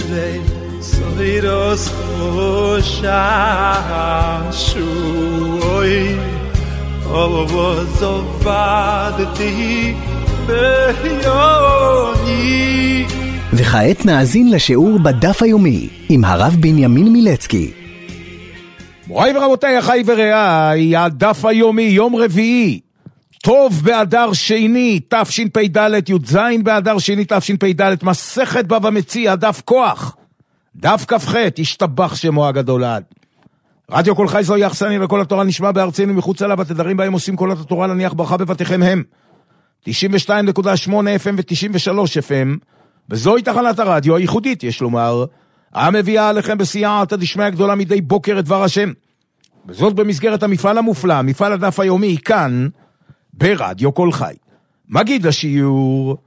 וסוירוס חוששוי עוז עבדתי ביוני. וכעת נאזין לשיעור בדף היומי עם הרב בנימין מילצקי. מוריי ורבותיי, אחי ורעיי, הדף היומי, יום רביעי, טוב באדר שני, תשפ"ד, י"ז באדר שני, תשפ"ד, מסכת בבא מציעא, דף כוח, דף כ"ח, השתבח שמו הגדול לעד. רדיו כל חי זוהי אכסניה לכל התורה נשמע בארצנו מחוץ לה, בתדרים בהם עושים כל התורה להניח ברכה בבתיכם הם 92.8 FM ו-93 FM, וזוהי תחנת הרדיו הייחודית, יש לומר, המביאה עליכם בסייעתא דשמיא גדולה מדי בוקר את דבר השם, וזאת במסגרת המפעל המופלא, מפעל הדף היומי, כאן ברדיו כל חי. מגיד השיעור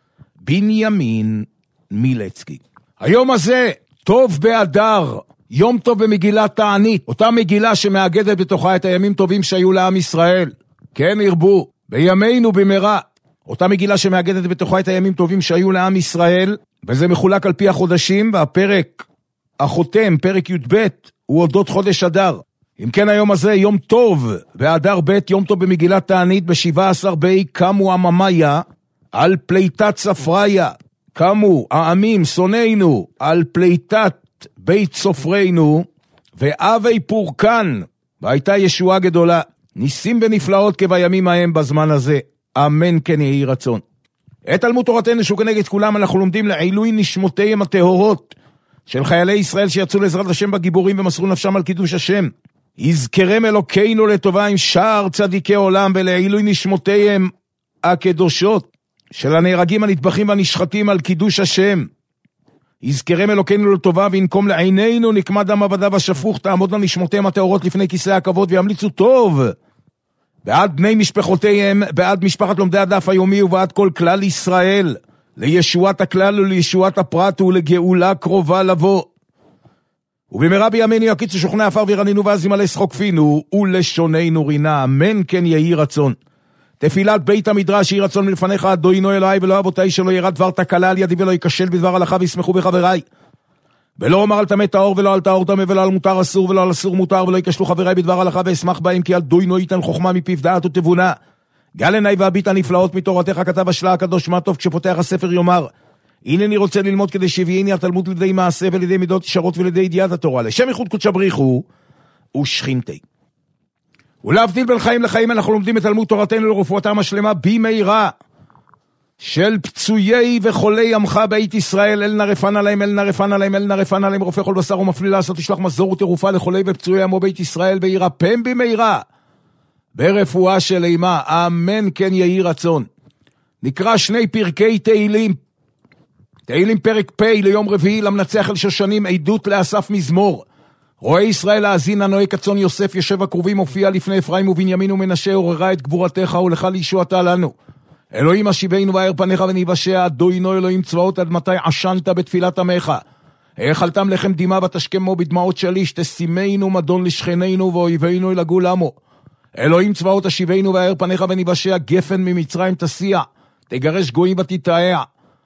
בנימין מילצקי. היום הזה טוב באדר, יום טוב במגילת תענית, אותה מגילה שמאגדת בתוכה את הימים טובים שהיו לעם ישראל, כן ירבו, בימינו במהרה, אותה מגילה שמאגדת בתוכה את הימים טובים שהיו לעם ישראל, וזה מחולק על פי החודשים, והפרק החותם, פרק י"ב, הוא אודות חודש אדר. אם כן היום הזה יום טוב באדר ב', יום טוב במגילת תענית, ב-17 בי קמו עממיה על פליטת ספריה, קמו העמים שונאינו על פליטת בית סופרינו, ואבי פורקן, והייתה ישועה גדולה, ניסים ונפלאות כבימים ההם בזמן הזה, אמן כן יהי רצון. את תלמוד תורתנו שהוא כנגד כולם אנחנו לומדים לעילוי נשמותיהם הטהורות של חיילי ישראל שיצאו לעזרת השם בגיבורים ומסרו נפשם על קידוש השם. יזכרם אלוקינו לטובה עם שאר צדיקי עולם, ולעילוי נשמותיהם הקדושות של הנהרגים הנטבחים והנשחטים על קידוש השם. יזכרם אלוקינו לטובה וינקום לעינינו נקמת דם עבדיו השפוך, תעמוד לנשמותיהם הטהורות לפני כיסא הכבוד וימליצו טוב בעד בני משפחותיהם, בעד משפחת לומדי הדף היומי ובעד כל כלל ישראל, לישועת הכלל ולישועת הפרט ולגאולה קרובה לבוא. ובמהרה בימינו יקיצו שוכני עפר וירנינו ואז ימלא שחוק פינו ולשוננו רינה, אמן כן יהי רצון. תפילת בית המדרש יהי רצון מלפניך אדוני אלוהי ולא אבותיי, שלא ירד דבר תקלה על ידי ולא ייכשל בדבר הלכה וישמחו בחבריי, ולא אומר על טמא טהור ולא על טהור טמא ולא על מותר אסור ולא על אסור מותר, ולא ייכשלו חבריי בדבר הלכה ואשמח בהם, כי אדוני ייתן חוכמה מפיו דעת ותבונה. גל עיניי והביט הנפלאות מתורתך, כתב השלה הקדוש מה טוב כשפותח הספר יאמר, הנני רוצה ללמוד כדי שהביאני התלמוד לידי מעשה ולידי מידות ישרות ולידי ידיעת התורה, לשם ייחוד קודשא בריחו ושכינתי. ולהבדיל בין חיים לחיים אנחנו לומדים את תלמוד תורתנו לרפואתם השלמה במהרה של פצויי וחולי עמך בית ישראל, אל נרפן עליהם, אל נרפן עליהם, אל נרפן עליהם, רופא כל בשר ומפליל לעשות, תשלח מזור ותרופה לחולי ופצויי עמו בית ישראל, וירפם במהרה ברפואה של אימה, אמן כן יהי רצון. נקרא שני פרקי תהילים, תהילים פרק פ' ליום רביעי, למנצח אל שושנים, עדות לאסף מזמור. רואה ישראל האזין, הנועה כצאן יוסף, יושב הקרובים, מופיע לפני אפרים ובנימין ומנשה, עוררה את גבורתך ולך לישועתה לנו. אלוהים השיבנו ואר פניך וניבשע, אדוני אלוהים צבאות, עד מתי עשנת בתפילת עמך? האכלתם לחם דמעה ותשכמו בדמעות שליש, תשימנו מדון לשכנינו ואויבינו ילגו למו. אלוהים צבאות השיבנו ואר פניך וניבשע, גפן ממצרים תסיע, תגרש גויים ותתאע.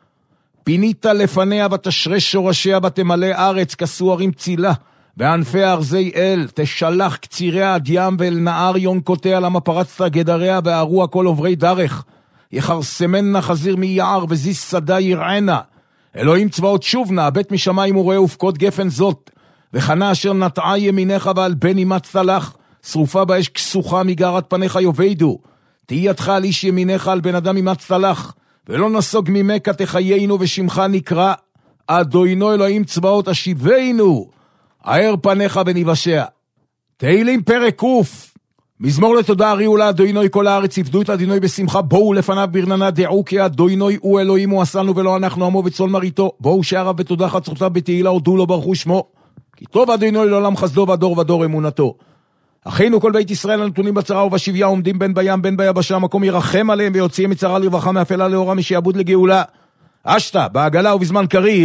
פינית לפניה ותשרש שורשיה ותמלא ארץ, כסו ערים צילה בענפי ארזי אל, תשלח קציריה עד ים ואל נהר יונקותיה, למה פרצת גדריה וערו הכל עוברי דרך, יחרסמנה חזיר מיער וזיס שדה ירענה. אלוהים צבאות שובנה, בית משמיים וראה ופקוד גפן זאת, וחנה אשר נטעה ימינך ועל בן אימצת לך, שרופה באש כסוחה מגרת פניך יובדו, תהי ידך על איש ימינך על בן אדם אימצת לך, ולא נסוג ממך תחיינו ושמך נקרא, אדוני אלוהים צבאות השיבנו, האר פניך וניבשע. תהילים פרק קוף, מזמור לתודה הריעו לאדוני כל הארץ, עבדו את אדוני בשמחה, בואו לפניו ברננה, דעו כי אדוני הוא אלוהים הוא עשנו ולא אנחנו עמו וצאן מרעיתו, בואו שעריו בתודה חצרותיו בתהילה הודו לו ברכו שמו, כי טוב אדוני לעולם חסדו ודור ודור אמונתו. אחינו כל בית ישראל הנתונים בצרה ובשביה, עומדים בין בים בין ביבשה, המקום ירחם עליהם ויוציאים מצרה לרווחה, מאפלה לאורה, משעבוד לגאולה. אשתה בעגלה ובזמן קריב,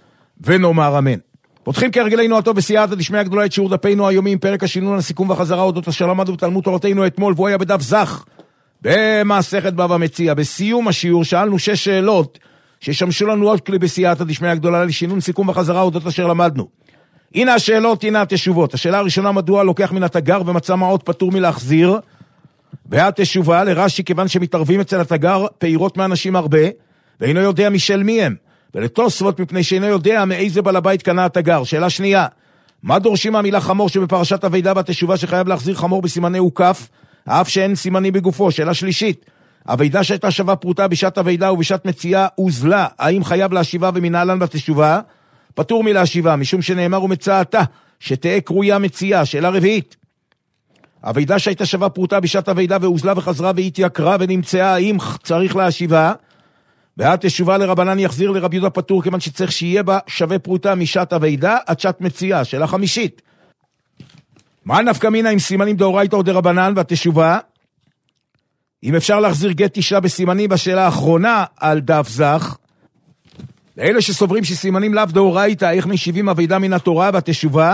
ונאמר אמן. פותחים כהרגלנו הטוב בסייעתא דשמיא גדולה את שיעור דפנו היומי עם פרק השינון, הסיכום והחזרה אודות אשר למדנו בתלמוד תורתנו אתמול, והוא היה בדף זך במסכת בבא מציעא. בסיום השיעור שאלנו 6 שאלות שישמשו לנו עוד כלי בסייעתא דשמיא הגדולה לשינון סיכום וחזרה אודות אשר למדנו. הנה השאלות, הנה התשובות. השאלה הראשונה, מדוע לוקח מן התגר ומצא מעות פטור מלהחזיר? והתשובה לרש"י, כיוון שמתערבים אצל התגר פירות מאנשים הרבה, ואינו יודע משל מי הם. ולתוספות מפני שאינו יודע מאיזה בעל הבית קנה התגר. שאלה שנייה, מה דורשים מהמילה חמור שבפרשת הוידא והתשובה שחייב להחזיר חמור בסימני הוקף, אף שאין סימנים בגופו? שאלה שלישית, הוידא שהייתה שווה פרוטה בשעת הוידא ובשעת מציאה הוזלה, האם חייב להשיבה ומנהלן בתשובה? פטור מלהשיבה, משום שנאמר ומצאתה, שתהיה קרויה מציאה. שאלה רביעית, הוידא שהייתה שווה פרוטה בשעת הוידא והוזלה וחזרה והתייקרה ונמצאה, האם צריך להשיבה? והתשובה לרבנן יחזיר לרבי יהודה פטור, כיוון שצריך שיהיה בה שווה פרוטה משעת הוידא עד שעת מציאה. שאלה חמישית, מה נפקא מינה עם סימנים דאורייתא או דרבנן? והתשובה, אם אפשר להחזיר גט אישה בסימנים. בשאלה האחרונה על דף זך, לאלה שסוברים שסימנים לאו דאורייתא, איך משיבים הוידא מן התורה? והתשובה,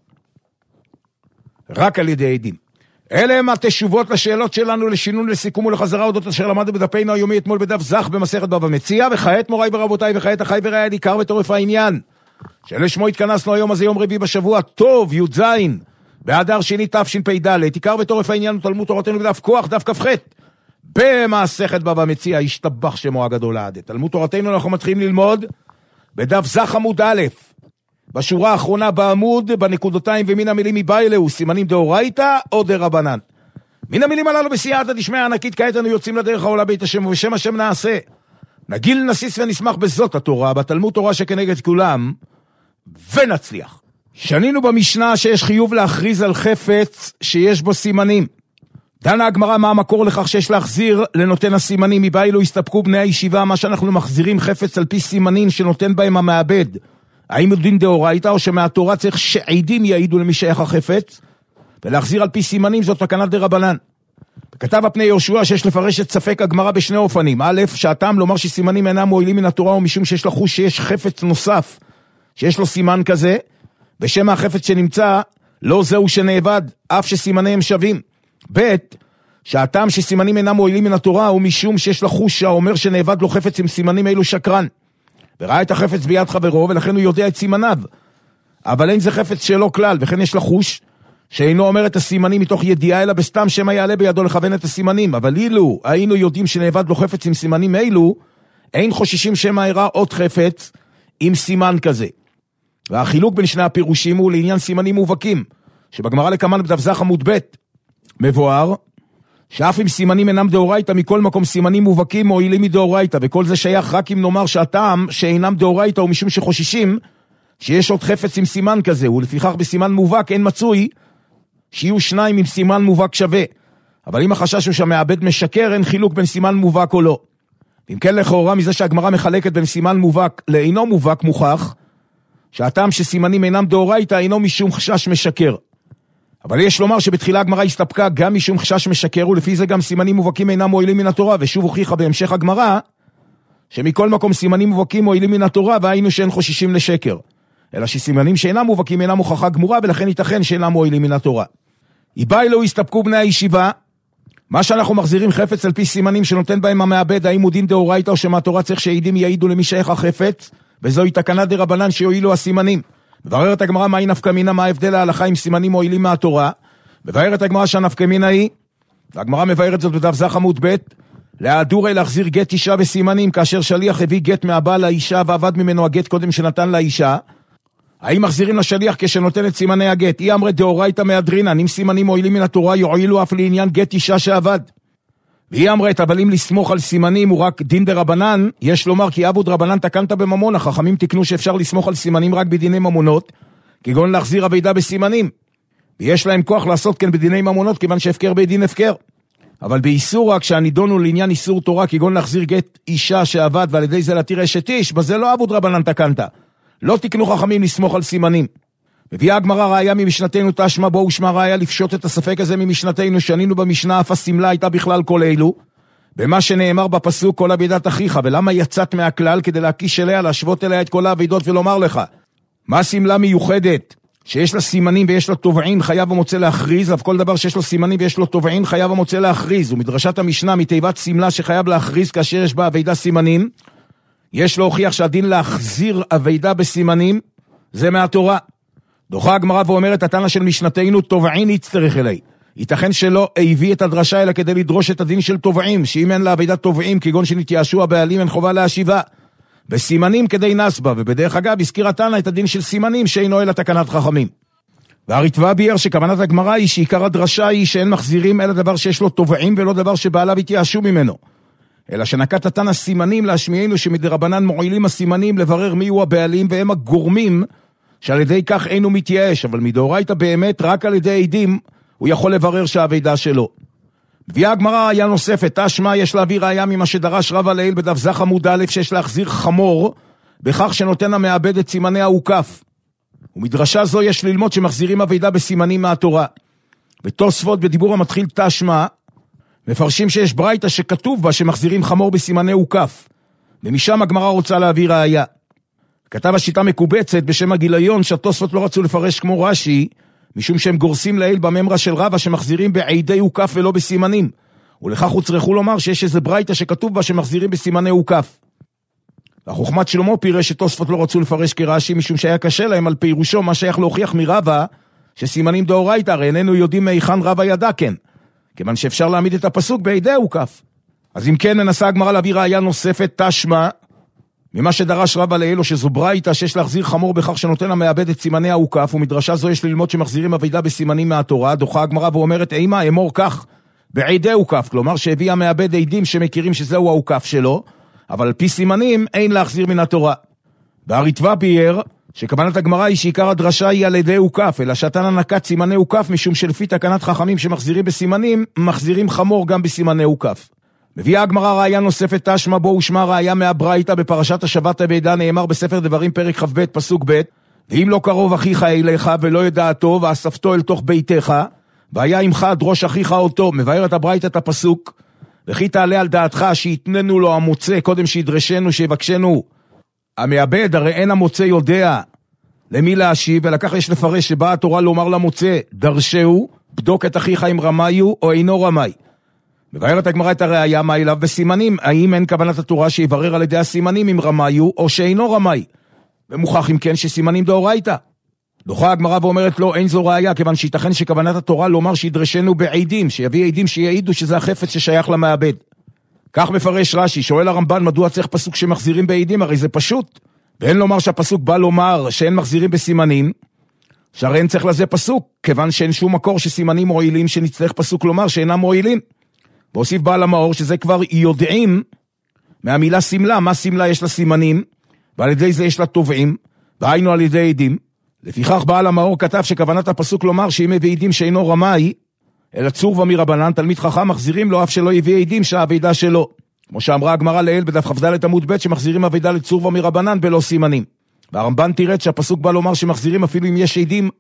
רק על ידי עדים. אלה הם התשובות לשאלות שלנו לשינון, לסיכום ולחזרה אודות אשר למדנו בדפנו היומי אתמול בדף זך במסכת בבא מציעא. וכעת מוריי ורבותיי, וכעת אחי ורעיי, עיקר וטורף העניין שלשמו התכנסנו היום הזה, יום רביעי בשבוע, טוב י"ז באדר שני תשפ"ד. עיקר וטורף העניין הוא תלמוד תורתנו בדף כוח דף כ"ח במסכת בבא מציעא, ישתבח שמו הגדול לעד. תלמוד תורתנו אנחנו מתחילים ללמוד בדף זך עמוד א', בשורה האחרונה בעמוד, בנקודותיים, ומן המילים מבעילהו, סימנים דאורייתא או דרבנן. מן המילים הללו בסייעתא דשמיא ענקית, כעת אנו יוצאים לדרך העולה בית השם, ובשם השם נעשה. נגיל נסיס ונשמח בזאת התורה, בתלמוד תורה שכנגד כולם, ונצליח. שנינו במשנה שיש חיוב להכריז על חפץ שיש בו סימנים. דנה הגמרא מה המקור לכך שיש להחזיר לנותן הסימנים. מבעילהו הסתפקו בני הישיבה, מה שאנחנו מחזירים חפץ על פי סימנים שנותן בהם המעבד. האם הוא דין דאורייתא או שמהתורה צריך שעדים יעידו למי שייך החפץ, ולהחזיר על פי סימנים זאת תקנת דרבנן. כתב הפני יהושע שיש לפרש את ספק הגמרא בשני אופנים. א', שהטעם לומר שסימנים אינם מועילים מן התורה ומשום שיש לחוש שיש חפץ נוסף שיש לו סימן כזה, בשם החפץ שנמצא לא זהו שנאבד, אף שסימניהם שווים. ב', שהטעם שסימנים אינם מועילים מן התורה הוא משום שיש לחוש שהאומר שנאבד לו חפץ עם סימנים אלו שקרן, וראה את החפץ ביד חברו, ולכן הוא יודע את סימניו. אבל אין זה חפץ שלא כלל, וכן יש לחוש שאינו אומר את הסימנים מתוך ידיעה, אלא בסתם שמה יעלה בידו לכוון את הסימנים. אבל אילו היינו יודעים שנאבד לו חפץ עם סימנים אלו, אין חוששים שמה יראה עוד חפץ עם סימן כזה. והחילוק בין שני הפירושים הוא לעניין סימנים מובהקים, שבגמרא לקמן בדף זך עמוד ב' מבואר, שאף אם סימנים אינם דאורייתא, מכל מקום סימנים מובהקים מועילים מדאורייתא, וכל זה שייך רק אם נאמר שהטעם שאינם דאורייתא הוא משום שחוששים שיש עוד חפץ עם סימן כזה, ולפיכך בסימן מובהק אין מצוי שיהיו שניים עם סימן מובהק שווה. אבל אם החשש הוא שהמעבד משקר, אין חילוק בין סימן מובהק או לא. אם כן, לכאורה מזה שהגמרא מחלקת בין סימן מובהק לאינו מובהק, מוכח שהטעם שסימנים אינם דאורייתא אינו משום חשש משקר. אבל יש לומר שבתחילה הגמרא הסתפקה גם משום חשש משקר, ולפי זה גם סימנים מובהקים אינם מועילים מן התורה, ושוב הוכיחה בהמשך הגמרא שמכל מקום סימנים מובהקים מועילים מן התורה, והיינו שאין חוששים לשקר, אלא שסימנים שאינם מובהקים אינם הוכחה גמורה, ולכן ייתכן שאינם מועילים מן התורה. מבעילהו הסתפקו בני הישיבה, מה שאנחנו מחזירים חפץ על פי סימנים שנותן בהם המעבד, האם הוא דין דאורייתא או שמהתורה צריך שעדים יעידו למי שייך החפץ, וזוהי תקנת דרבנן שיועילו הסימנים. מבררת הגמרא מהי נפקא מינה, מה ההבדל ההלכה עם סימנים מועילים מהתורה. מבארת הגמרא שהנפקא מינה היא, והגמרא מבארת זאת בדף זך עמוד ב', להדורי להחזיר גט אישה בסימנים, כאשר שליח הביא גט מהבעל לאישה ועבד ממנו הגט קודם שנתן לאישה. האם מחזירים לשליח כשנותן את סימני הגט? היא אמרת דאורייתא מהדרינן, אם סימנים מועילים מן התורה יועילו אף לעניין גט אישה שעבד. והיא אמרת, אבל אם לסמוך על סימנים הוא רק דין דרבנן, יש לומר כי אבו דרבנן תקנת בממון, החכמים תקנו שאפשר לסמוך על סימנים רק בדיני ממונות, כגון להחזיר הוידא בסימנים. ויש להם כוח לעשות כן בדיני ממונות, כיוון שהפקר בדין הפקר. אבל באיסור רק שהנידון הוא לעניין איסור תורה, כגון להחזיר גט אישה שעבד, ועל ידי זה להתיר אשת איש, בזה לא אבו דרבנן תקנת. לא תקנו חכמים לסמוך על סימנים. מביאה הגמרא ראיה ממשנתנו תשמע בו ושמע ראיה לפשוט את הספק הזה ממשנתנו, שנינו במשנה אף הסמלה הייתה בכלל כל אלו, במה שנאמר בפסוק כל עבודת אחיך, ולמה יצאת מהכלל כדי להקיש אליה, להשוות אליה את כל העבודות ולומר לך, מה סמלה מיוחדת שיש לה סימנים ויש לה תובעין חייב ומוצא להכריז, אבל כל דבר שיש לו סימנים ויש לו תובעין חייב ומוצא להכריז. ומדרשת המשנה מתיבת סמלה שחייב להכריז כאשר יש בה עבודה סימנים, יש להוכיח שהדין להחזיר אבידה בסימנים, זה מהתורה. דוחה הגמרא ואומרת, התנא של משנתנו, תובעין יצטרך אלי. ייתכן שלא הביא את הדרשה, אלא כדי לדרוש את הדין של תובעים, שאם אין לאבידה תובעים, כגון שנתייאשו הבעלים, אין חובה להשיבה. בסימנים כדי נסבה, ובדרך אגב, הזכיר התנא את הדין של סימנים, שאינו אלא תקנת חכמים. והריטב"א ביאר שכוונת הגמרא היא שעיקר הדרשה היא שאין מחזירים אלא דבר שיש לו תובעים, ולא דבר שבעליו התייאשו ממנו. אלא שנקט התנא סימנים להשמיענו שמדרבנן מועילים הסימנים לברר מיהו הבעלים, והם הגורמים שעל ידי כך אינו מתייאש, אבל מדאורייתא באמת רק על ידי עדים הוא יכול לברר שהאבידה שלו. מביאה הגמרא ראיה נוספת, תשמע יש להביא ראיה ממה שדרש רב הלל בדף זך עמוד א' שיש להחזיר חמור בכך שנותן המעבד את סימני האוכף. ומדרשה זו יש ללמוד שמחזירים אבידה בסימנים מהתורה. בתוספות בדיבור המתחיל תשמע מפרשים שיש ברייתא שכתוב בה שמחזירים חמור בסימני אוכף, ומשם הגמרא רוצה להביא ראיה. כתב השיטה מקובצת בשם הגיליון שהתוספות לא רצו לפרש כמו רש"י, משום שהם גורסים לעיל בממרה של רבא שמחזירים בעידי אוכף ולא בסימנים, ולכך הוצרכו לומר שיש איזה ברייתא שכתוב בה שמחזירים בסימני אוכף. החוכמת שלמה פירש שתוספות לא רצו לפרש כרש"י, משום שהיה קשה להם על פירושו מה שייך להוכיח מרבא שסימנים דאורייתא, הרי איננו יודעים מהיכן רבא ידע כן, כיוון שאפשר להעמיד את הפסוק בעידי אוכף. אז אם כן מנסה הגמרא להביא ראיה נוספת, תשמע ממה שדרש רב הלל, או שזו ברייתא שיש להחזיר חמור בכך שנותן המעבד את סימני האוכף, ומדרשה זו יש ללמוד שמחזירים אבידה בסימנים מהתורה. דוחה הגמרא ואומרת, אימה אמור כך בעידי אוכף, כלומר שהביא המעבד עדים שמכירים שזהו האוכף שלו, אבל על פי סימנים אין להחזיר מן התורה. והריטב"א ביאר שכוונת הגמרא היא שעיקר הדרשה היא על ידי אוכף, אלא שהתנא נקט סימני אוכף, משום שלפי תקנת חכמים שמחזירים בסימנים, מחזירים חמור גם בסימני אוכף. מביאה הגמרא ראיה נוספת, תשמע בו ושמע ראיה מהברייתא בפרשת השבת אבידה, נאמר בספר דברים פרק כ"ב פסוק ב', ואם לא קרוב אחיך אליך ולא ידעתו ואספתו אל תוך ביתך, והיה עמך דרוש אחיך אותו. מבאר את הברייתא את הפסוק, וכי תעלה על דעתך שיתננו לו המוצא קודם שידרשנו שיבקשנו. המעבד הרי אין המוצא יודע למי להשיב, ולכך יש לפרש שבאה התורה לומר למוצא, דרשהו, בדוק את אחיך אם רמיו או אינו רמי. מבארת הגמרא את הראיה מה אליו בסימנים, האם אין כוונת התורה שיברר על ידי הסימנים אם רמיו או שאינו רמי, ומוכח אם כן שסימנים דאורייתא. דוחה הגמרא ואומרת לא, אין זו ראיה, כיוון שייתכן שכוונת התורה לומר שידרשנו בעדים, שיביא עדים שיעידו שזה החפץ ששייך למעבד. כך מפרש רש"י, שואל הרמב"ן מדוע צריך פסוק שמחזירים בעדים, הרי זה פשוט, ואין לומר שהפסוק בא לומר שאין מחזירים בסימנים, שהרי אין צריך לזה פסוק, כיוון שאין שום מקור שסימנים מועילים שנצטרך פסוק לומר שאינם מועילים. והוסיף בעל המאור שזה כבר יודעים מהמילה סמלה, מה סמלה יש לה סימנים, ועל ידי זה יש לה תובעים, והיינו על ידי עדים. לפיכך בעל המאור כתב שכוונת הפסוק לומר שאם הביא עדים שאינו רמאי, אלא צורבה מרבנן, תלמיד חכם מחזירים לו אף שלא הביא עדים שהאבידה שלו. כמו שאמרה הגמרא לעיל בדף כ"ד עמוד ב' שמחזירים אבידה לצורבה מרבנן בלא סימנים. והרמב"ן תירד שהפסוק בא לומר שמחזירים אפילו אם יש עדים,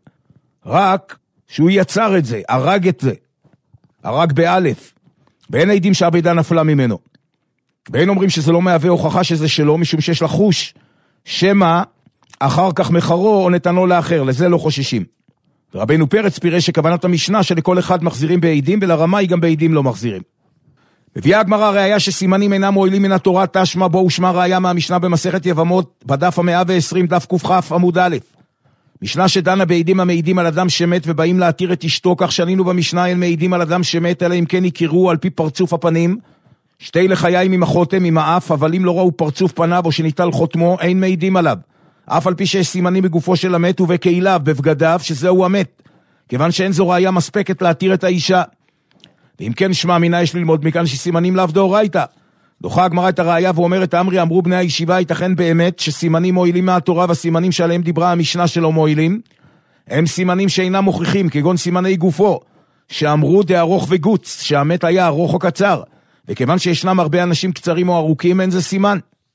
רק שהוא יצר את זה, הרג את זה, הרג באלף. ואין עדים שהאבידה נפלה ממנו. ואין אומרים שזה לא מהווה הוכחה שזה שלו, משום שיש לחוש שמה אחר כך מחרו או נתנו לאחר, לזה לא חוששים. ורבינו פרץ פירש שכוונת המשנה שלכל אחד מחזירים בעדים, ולרמאי גם בעדים לא מחזירים. מביאה הגמרא ראיה שסימנים אינם מועילים מן התורה, תשמע בו ושמע ראיה מהמשנה במסכת יבמות בדף 120 דף קכ עמוד א'. משנה שדנה בעדים המעידים על אדם שמת ובאים להתיר את אשתו, כך שנינו במשנה אין מעידים על אדם שמת, אלא אם כן יכירו על פי פרצוף הפנים, שתי לחיים עם החותם עם האף, אבל אם לא ראו פרצוף פניו או שניטל חותמו, אין מעידים עליו. אף על פי שיש סימנים בגופו של המת ובקהיליו, בבגדיו, שזהו המת, כיוון שאין זו ראיה מספקת להתיר את האישה. ואם כן שמע מינה יש ללמוד מכאן שסימנים לאו דאורייתא. דוחה הגמרא את הראיה ואומרת, אמרו בני הישיבה, ייתכן באמת שסימנים מועילים מהתורה, והסימנים שעליהם דיברה המשנה שלו מועילים, הם סימנים שאינם מוכיחים, כגון סימני גופו, שאמרו דה ארוך וגוץ, שהמת היה ארוך או קצר, וכיוון שישנם הרבה אנשים קצרים או ארוכים, אין זה סימן.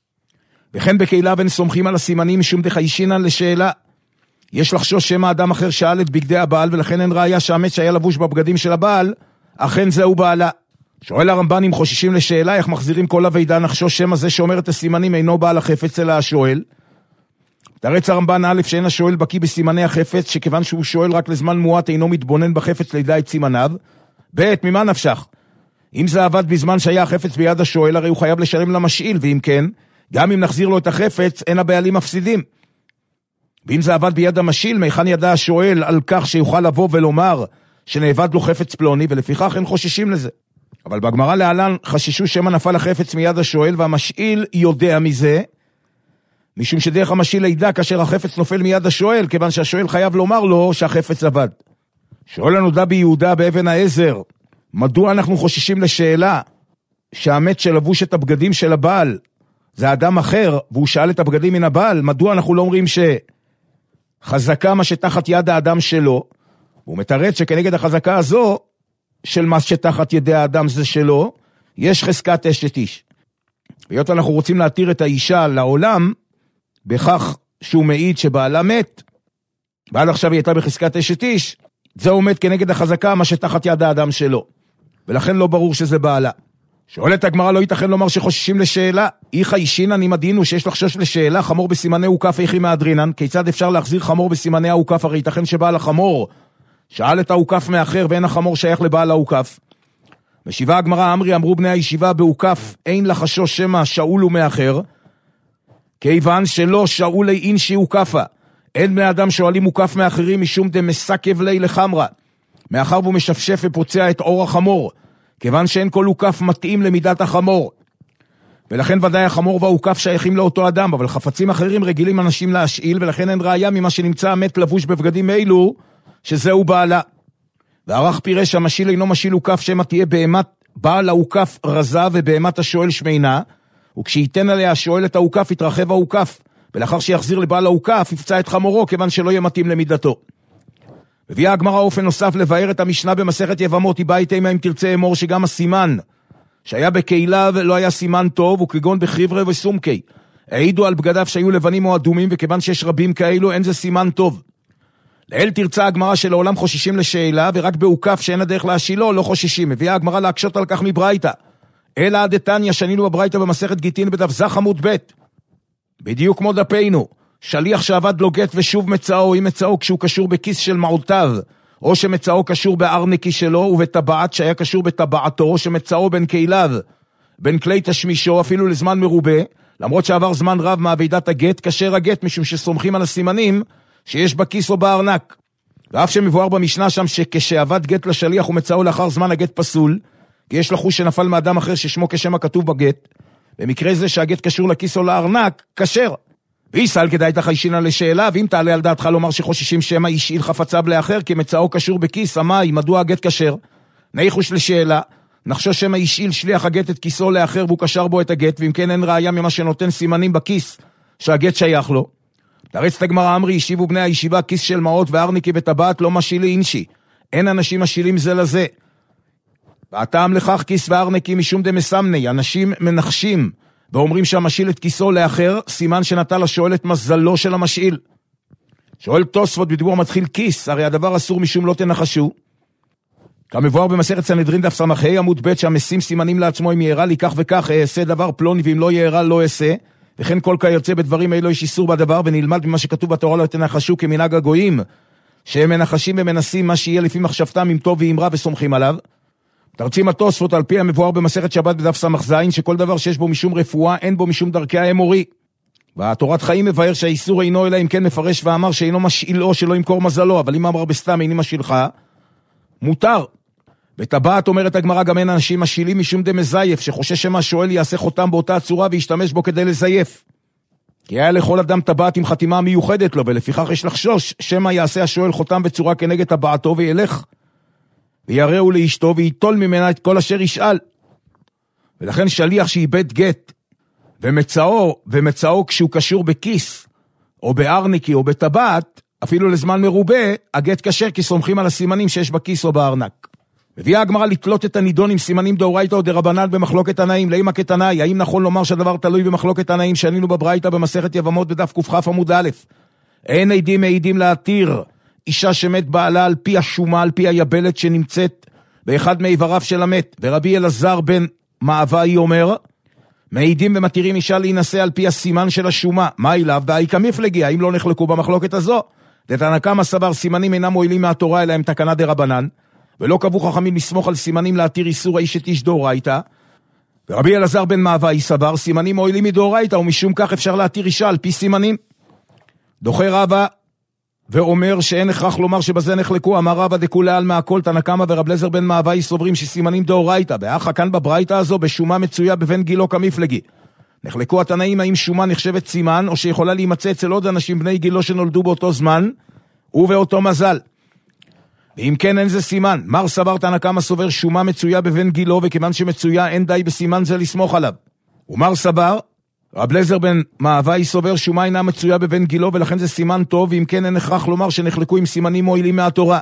וכן בקהילה בין סומכים על הסימנים משום דחיישינן לשאלה. יש לחשוש שמה אדם אחר שאל את בגדי הבעל, ולכן אין ראיה שהמת שהיה לבוש בבגדים של הבעל, אכן זהו בעלה. שואל הרמב"ן אם חוששים לשאלה, איך מחזירים כל הוידע, נחשוש שמה זה שאומר את הסימנים אינו בעל החפץ אלא השואל. תרץ הרמב"ן א' שאין השואל בקיא בסימני החפץ, שכיוון שהוא שואל רק לזמן מועט אינו מתבונן בחפץ לידע את סימניו. ב' ממה נפשך? אם זה עבד בזמן שהיה החפץ ביד השואל, הרי הוא חייב לשלם למשאיל, ואם כן, גם אם נחזיר לו את החפץ, אין הבעלים מפסידים. ואם זה עבד ביד המשיל, מיכן ידע השואל על כך שיוכל לבוא ולומר שנאבד לו חפץ פלוני, ולפיכך אין חוששים לזה. אבל בגמרא להלן חששו שמא נפל החפץ מיד השואל, והמשאיל יודע מזה, משום שדרך המשאיל לידע כאשר החפץ נופל מיד השואל, כיוון שהשואל חייב לומר לו שהחפץ עבד. שואל הנודע ביהודה באבן העזר, מדוע אנחנו חוששים לשאלה שהמת שלבוש את הבגדים של הבעל זה אדם אחר, והוא שאל את הבגדים מן הבעל, מדוע אנחנו לא אומרים שחזקה מה שתחת יד האדם שלו, והוא מתרץ שכנגד החזקה הזו של מה שתחת ידי האדם זה שלו, יש חזקת אשת איש. והיות אנחנו רוצים להתיר את האישה לעולם, בכך שהוא מעיד שבעלה מת, ועד עכשיו היא הייתה בחזקת אשת איש, זה עומד כנגד החזקה מה שתחת יד האדם שלו. ולכן לא ברור שזה בעלה. שואלת הגמרא, לא ייתכן לומר שחוששים לשאלה, איכה אישינן אם הדינו שיש לחשוש לשאלה, חמור בסימני אוקף איכי מהדרינן, כיצד אפשר להחזיר חמור בסימני האוקף, הרי ייתכן שבעל החמור שאל את האוקף מאחר ואין החמור שייך לבעל האוקף. משיבה הגמרא, אמרו בני הישיבה באוקף, אין לחשוש שמא שאול הוא מאחר, כיוון שלא שאול אינשי אוקפה, אין בני אדם שואלים אוקף מאחרים משום דמסקב לי לחמרה, מאחר והוא משפשף ופוצע את אור החמור, כיוון שאין כל אוקף מתאים למידת החמור. ולכן ודאי החמור והאוקף שייכים לאותו אדם, אבל חפצים אחרים רגילים אנשים להשאיל, ולכן אין ראיה ממה שנמצא המת לבוש בבגדים אלו, שזהו בעלה. וערך פירש המשאיל אינו משאיל אוקף שמא תהיה בהמת בעל האוקף רזה ובהמת השואל שמינה, וכשייתן עליה השואל את האוקף יתרחב האוקף, ולאחר שיחזיר לבעל האוקף יפצע את חמורו כיוון שלא יהיה מתאים למידתו. הביאה הגמרא אופן נוסף לבאר את המשנה במסכת יבמות, היא באה איתמה אם תרצה אמור שגם הסימן שהיה בקהילה ולא היה סימן טוב, וכגון בחברה וסומקי העידו על בגדיו שהיו לבנים או אדומים, וכיוון שיש רבים כאלו אין זה סימן טוב. לאל תרצה הגמרא שלעולם חוששים לשאלה, ורק באוקף שאין הדרך להשילו לא חוששים. הביאה הגמרא להקשות על כך מברייתא, אלא הדתניא שנינו בברייתא במסכת גיטין בדף זך עמוד ב', בדיוק כמו דפינו, שליח שעבד לו גט ושוב מצאו, אם מצאו כשהוא קשור בכיס של מעולתיו, או שמצאו קשור בארנקי שלו ובטבעת שהיה קשור בטבעתו, או שמצאו בין כליו, בין כלי תשמישו אפילו לזמן מרובה, למרות שעבר זמן רב מעבידת הגט, קשר הגט משום שסומכים על הסימנים שיש בכיס או בארנק. ואף שמבואר במשנה שם שכשעבד גט לשליח ומצאו לאחר זמן הגט פסול, כי יש לחוש שנפל מאדם אחר ששמו כשם הכתוב בגט, במקרה זה שהגט קשור לכיס או לארנק, קשר. ויסל כדאי תחיישינה לשאלה, ואם תעלה על דעתך לומר שחוששים שמא ישאיל חפציו לאחר, כי מצאו קשור בכיס, אמי, מדוע הגט קשר? ניחוש לשאלה, נחשוש שמא ישאיל שליח הגט את כיסו לאחר והוא קשר בו את הגט, ואם כן אין ראיה ממה שנותן סימנים בכיס שהגט שייך לו. תרץ תגמרא אמרי, ישיבו בני הישיבה כיס של מעות וארניקי וטבעת לא משילי אינשי, אין אנשים משילים זה לזה. והטעם לכך כיס וארניקי משום דמסמני, אנשים מנחשים ואומרים שהמשאיל את כיסו לאחר, סימן שנטל השואל את מזלו של המשאיל. שואל תוספות בדיבור מתחיל כיס, הרי הדבר אסור משום לא תנחשו. כמבואר במסכת סנהדרין דף סמ"ה עמוד ב' שהמשים סימנים לעצמו אם יערה לי כך וכך אעשה דבר פלוני ואם לא יערה לא אעשה, וכן כל כיוצא בדברים האלו יש איסור בדבר, ונלמד ממה שכתוב בתורה לא תנחשו כמנהג הגויים, שהם מנחשים ומנסים מה שיהיה לפי מחשבתם אם טוב ואם רע וסומכים עליו. תרצים התוספות על פי המבואר במסכת שבת בדף סמ"ז שכל דבר שיש בו משום רפואה אין בו משום דרכי האמורי. והתורת חיים מבאר שהאיסור אינו אלא אם כן מפרש ואמר שאינו משאילו שלא ימכור מזלו, אבל אם אמר בסתם איני משאילך, מותר. בטבעת אומרת הגמרא גם אין אנשים משאילים משום דמזייף, שחושש שמה שואל יעשה חותם באותה צורה וישתמש בו כדי לזייף. כי היה לכל אדם טבעת עם חתימה מיוחדת לו, ולפיכך יש לחשוש שמה יעשה השואל חותם בצורה כנגד טבעתו וילך ויראו לאשתו ויטול ממנה את כל אשר ישאל. ולכן שליח שאיבד גט ומצאו כשהוא קשור בכיס או בארניקי או בטבעת, אפילו לזמן מרובה, הגט קשר כי סומכים על הסימנים שיש בכיס או בארנק. מביאה הגמרא לתלות את הנידון עם סימנים דאורייתא או דרבנן במחלוקת תנאים, לאמא כתנאי, האם נכון לומר שהדבר תלוי במחלוקת תנאים שענינו בברייתא במסכת יבמות בדף קכ עמוד א', אין עדים מעידים להתיר אישה שמת בעלה על פי השומה, על פי היבלת שנמצאת באחד מאיבריו של המת, ורבי אלעזר בן מעוואי אומר, מעידים ומתירים אישה להינשא על פי הסימן של השומה, מה אליו? והאי כמפלגי, האם לא נחלקו במחלוקת הזו? דתנא קמא סבר סימנים אינם מועילים מהתורה אלא הם תקנה דרבנן, ולא קבעו חכמים לסמוך על סימנים להתיר איסור האשת איש דאורייתא, ורבי אלעזר בן מאווי סבר, סימנים מועילים מדאורייתא, ומשום כך אפשר להתיר אישה על פי סימנים. דוחה רבא ואומר שאין הכרח לומר שבזה נחלקו, אמר רבא דכולי עלמא הכל, תנא קמא ורבי אלעזר בן מאווי סוברים שסימנים דאורייתא, ואחא כאן בברייתא הזו בשומה מצויה בבן גילו כמפלגי. נחלקו התנאים האם שומה נחשבת סימן, או שיכולה להימצא אצל עוד אנשים בני גילו שנולדו באותו זמן, ובאותו מזל. ואם כן אין זה סימן, מר סבר תנא קמא סובר שומה מצויה בבן גילו, וכיוון שמצויה אין די בסימן זה לסמוך עליו. ומר סבר, רבי אלעזר בן מאווי סובר שומה אינה מצויה בבן גילו, ולכן זה סימן טוב, ואם כן אין הכרח לומר שנחלקו עם סימנים מועילים מהתורה.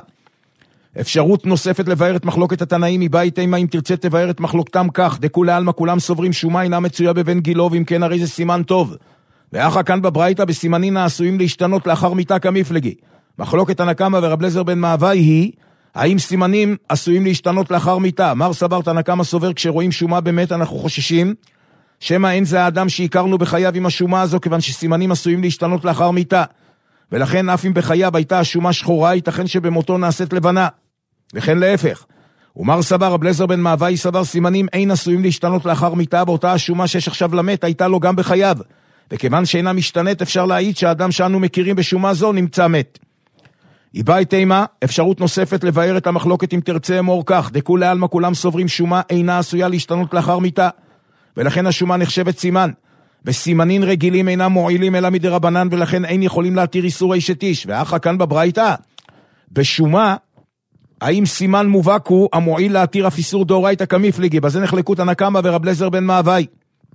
אפשרות נוספת לבאר את מחלוקת התנאים מבית אימה, אם תרצה תבאר את מחלוקתם כך, דכולי עלמא כולם סוברים שומה אינה מצויה בבן גילו, ואם כן הרי זה סימן טוב. ואחא כאן בברייתא בסימנים העשויים להשתנות לאחר מיתה כמפלגי. מחלוקת תנא קמא ורבי אלעזר בן מאווי היא, האם סימנים עשויים להשתנות לאחר מיתה? מר סבר תנא קמא סובר, כשרואים שומה באמת אנחנו חוששים, שמא אין זה האדם שהכרנו בחייו עם השומה הזו, כיוון שסימנים עשויים להשתנות לאחר מיתה. ולכן אף אם בחייו הייתה השומה שחורה, ייתכן שבמותו נעשית לבנה. וכן להפך. ומר סבר, רבי אלעזר בן מאווי סבר, סימנים אין עשויים להשתנות לאחר מיתה, באותה השומה שיש עכשיו למת, הייתה לו גם בחייו. וכיוון שאינה משתנית, אפשר להעיד שהאדם שאנו מכירים בשומה זו נמצא מת. איבאי תימה, אפשרות נוספת לבאר את המחלוקת אם תרצה אמור כך, דכולי עלמא כולם סוברים שומה אינה עשויה להשתנות לאחר מיתה, ולכן השומה נחשבת סימן. וסימנים רגילים אינם מועילים אלא מדרבנן, ולכן אין יכולים להתיר איסורי שתיש. ואחא כאן בברייתא, בשומה, האם סימן מובהק הוא המועיל להתיר אף איסור דאורייתא כמפלגי? בזה נחלקו תנא קמא ורבי אלעזר בן מאווי.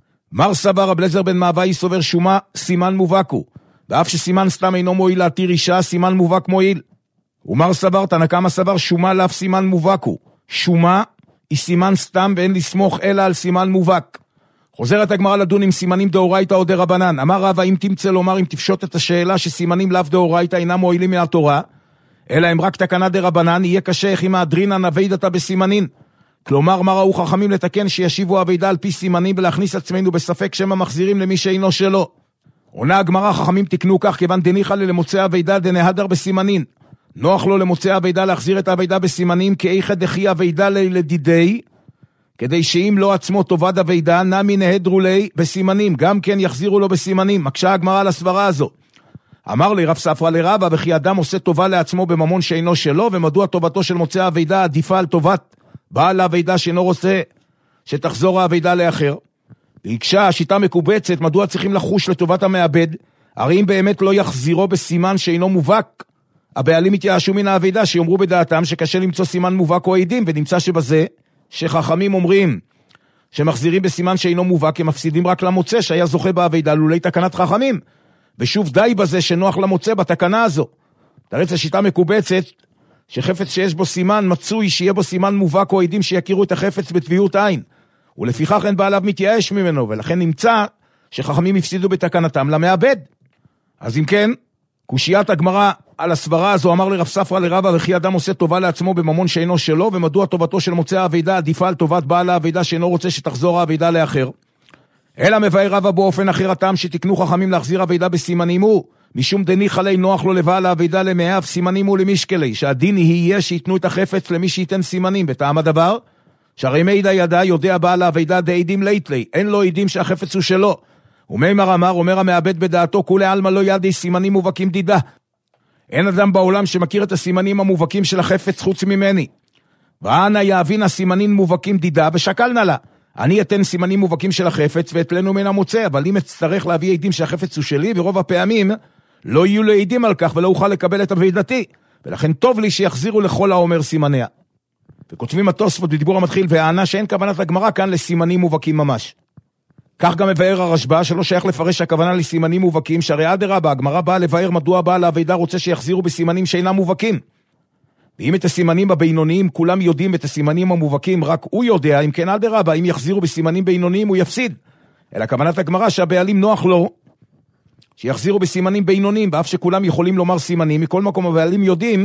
מר סבר, רבי אלעזר בן מאווי סובר שומה סימן מובהק הוא, ואף שסימן סתם אינו מועיל להתיר אישה, סימן מובהק מועיל. ומר סבר, תנא קמא סבר, שומה לאף סימן מובהק הוא. שומה היא סימן סתם ואין לסמוך אלא על סימן מובהק. חוזרת הגמרא לדון עם סימנים דאורייתא או דרבנן. אמר רבא, אם תמצא לומר, אם תפשוט את השאלה שסימנים לאו דאורייתא אינם מועילים מהתורה, אלא הם רק תקנה דרבנן, יהיה קשה איך אם האדרינא נווידתא בסימנין. כלומר, מה ראו חכמים לתקן שישיבו הווידה על פי סימנים ולהכניס עצמנו בספק שמא מחזירים למי שאינו שלו. עונה הגמרא, חכמים תקנו כך, כיוון דניחא למוצא הווידה דנהדר בסימנין. נוח לו למוצא הווידה להחזיר את הווידה בסימנים, כאיכא דחי הווידה לדידי, כדי שאם לא עצמו תאבד הווידה, נמי נהדרו לי בסימנים, גם כן יחזירו לו בסימנים. מקשה הגמרא על הסברה הזו. אמר לי רב ספרא לרבא, וכי אדם עושה טובה לעצמו בממון שאינו שלו, ומדוע טובתו של מוצא הווידה עדיפה על טובת בעל הווידה שאינו רוצה שתחזור הווידה לאחר? והקשה השיטה מקובצת, מדוע צריכים לחוש לטובת המעבד? הרי אם באמת לא יחזירו בסימן שאינו מובהק, הבעלים יתייאשו מן הווידה, שיאמרו בדעתם שקשה למצוא סימן מובהק או עדים, ונמצא שבזה שחכמים אומרים שמחזירים בסימן שאינו מובהק, הם מפסידים רק למוצא שהיה זוכה בהווידה לולי תקנת חכמים. ושוב די בזה שנוח למוצא בתקנה הזו. תרץ השיטה מקובצת שחפץ שיש בו סימן מצוי שיהיה בו סימן מובהק או עדים שיכירו את החפץ בטבעיות עין, ולפיכך אין בעליו מתייאש ממנו, ולכן נמצא שחכמים הפסידו בתקנתם למעבד. אז אם כן, קושיית הגמרא על הסברה הזו, אמר לרב ספרא לרבא, וכי אדם עושה טובה לעצמו בממון שאינו שלו, ומדוע טובתו של מוצא הווידה עדיפה על טובת בעל הווידה שאינו רוצה שתחזור הווידה לאחר? אלא מבאר רבא באופן אחר, הטעם שתקנו חכמים להחזיר הווידה בסימנים הוא, משום דניחא ליה נוח לו לבעל הווידה למאהב סימנים הוא למשקלי, שהדין יהיה שיתנו את החפץ למי שייתן סימנים. בטעם הדבר, שהרי מידע ידע יודע בעל הווידה דעידים ליתלי, אין לו עדים שהחפץ הוא שלו. ומימר אמר, אומר המעבד בדעתו, כולי עלמא לא ידי סימנים מובהקים דידה. אין אדם בעולם שמכיר את הסימנים המובהקים של החפץ חוץ ממני. ואנא יאבין הסימנים מובהקים דידה, ושקלנה לה. אני אתן סימנים מובהקים של החפץ ואתלנו מן המוצא, אבל אם אצטרך להביא עדים שהחפץ הוא שלי, ברוב הפעמים לא יהיו לו עדים על כך ולא אוכל לקבל את הווידתי. ולכן טוב לי שיחזירו לכל האומר סימניה. וכותבים התוספות בדיבור המתחיל והענה שאין כוונת הגמרא כאן לסימנים מובהקים ממש. כך גם מבאר הרשב"א שלא שייך לפרש הכוונה לסימנים מובהקים, שהרי אדרבה, הגמרא באה לבאר מדוע בעל הווידה רוצה שיחזירו בסימנים שאינם מובהקים. ואם את הסימנים הבינוניים כולם יודעים, את הסימנים המובהקים רק הוא יודע, אם כן אדרבה, אם יחזירו בסימנים בינוניים הוא יפסיד. אלא כוונת הגמרא שהבעלים נוח לו שיחזירו בסימנים בינוניים, ואף שכולם יכולים לומר סימנים, מכל מקום הבעלים יודעים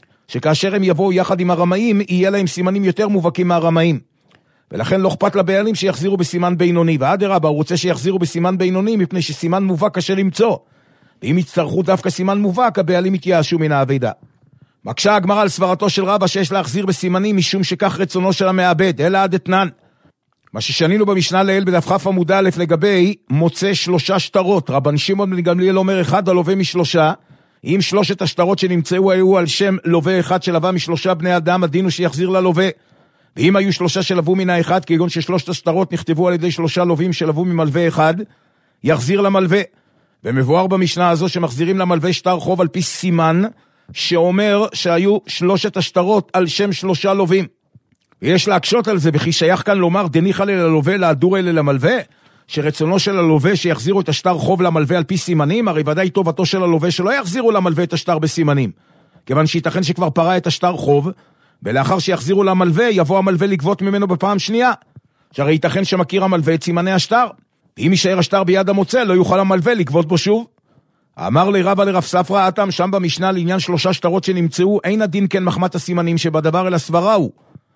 שכאשר הם יבואו יחד עם הרמאים, יהיה להם סימנים יותר מובהקים מהרמאים. ולכן לא אכפת לבעלים שיחזירו בסימן בינוני, ואדרבה, הוא רוצה שיחזירו בסימן בינוני, מפני שסימן מובהק קשה למצוא. ואם יצטרכו דווקא סימן מובהק, הבעלים יתייאשו מן הווידה. מקשה הגמרא על סברתו של רבא שיש להחזיר בסימנים, משום שכך רצונו של המעבד, אלא עד אתנן. מה ששנינו במשנה לעיל בדף כ' עמוד א' לגבי מוצא 3 שטרות. רבן שמעון בן גמליאל אומר אחד הלווה מ3, אם 3 השטרות שנמצאו היו על שם לווה אחד שלווה מ3 בני אדם, הדין הוא שיחזיר ללווה. ואם היו 3 שלוו מן האחד, כגון ש3 השטרות נכתבו על ידי 3 לווים שלוו ממלווה אחד, יחזיר למלווה. ומבואר במשנה הזו שמחזירים למלווה שטר חוב על פי סימן, שאומר שהיו 3 השטרות על שם 3 לווים. ויש להקשות על זה, וכי שייך כאן לומר דניחא ללווה להדור אלה למלווה, שרצונו של הלווה שיחזירו את השטר חוב למלווה על פי סימנים, הרי ודאי טובתו של הלווה שלא יחזירו למלווה את השטר בסימנים, כיוון שייתכן שכבר פרע את השטר חוב, ולאחר שיחזירו למלווה, יבוא המלווה לגבות ממנו בפעם שנייה, שהרי ייתכן שמכיר המלווה את סימני השטר, ואם יישאר השטר ביד המוצא, לא יוכל המלווה לגבות בו שוב. אמר לי רבא לרב ספרא, אתם שם במשנה לעניין 3 שטרות שנמצאו, אין הדין כן מחמת הסימנים שבדבר אלא סברה הוא.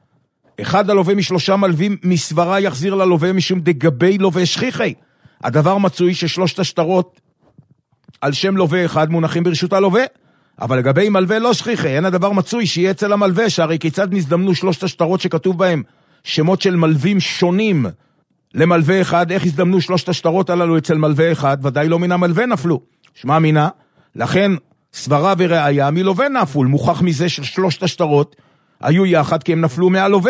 אחד הלווה מ3 מלווים מסברה יחזיר ללווה משום דגבי לווה שכיחי. הדבר מצוי ש3 השטרות על שם לווה אחד מונחים ברשות הלווה, אבל לגבי מלווה לא שכיחי, אין הדבר מצוי שיהיה אצל המלווה, שהרי כיצד נזדמנו 3 השטרות שכתוב בהם שמות של מלווים שונים למלווה אחד, איך הזדמנו 3 השטרות הללו אצל מלווה אחד? ודאי לא מן המלווה נפלו. שמה מינה? לכן סברה וראיה מלווה נפול, מוכח מזה ש3 השטרות היו יחד כי הם נפלו מהלווה,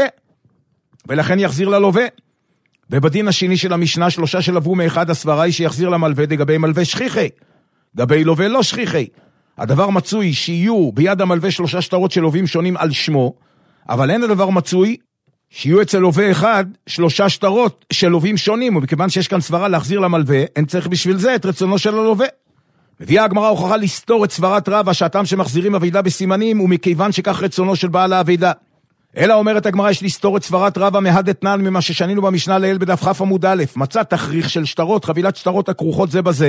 ולכן יחזיר ללווה. ובדין השני של המשנה 3 שלוו מאחד, הסברה היא שיחזיר למלווה דגבי מלווה שכיחי, גבי לווה לא שכיחי. הדבר מצוי שיהיו ביד המלווה 3 שטרות של לווים שונים על שמו, אבל אין הדבר מצוי שיהיו אצל לווה אחד 3 שטרות של לווים שונים, ומכיוון שיש כאן סברה להחזיר למלווה, אין צריך בשביל זה את רצונו של הלווה. מביאה הגמרא הוכחה לסתור את סברת רבא שהטעם שמחזירים אבידה בסימנים, ומכיוון שכך רצונו של בעל האבידה. אלא אומרת הגמרא, יש לסתור את סברת רבא מהדתנן ממה ששנינו במשנה לעיל בדף כ' עמוד א', מצא תכריך של שטרות, חבילת שטרות הכרוכות זה בזה,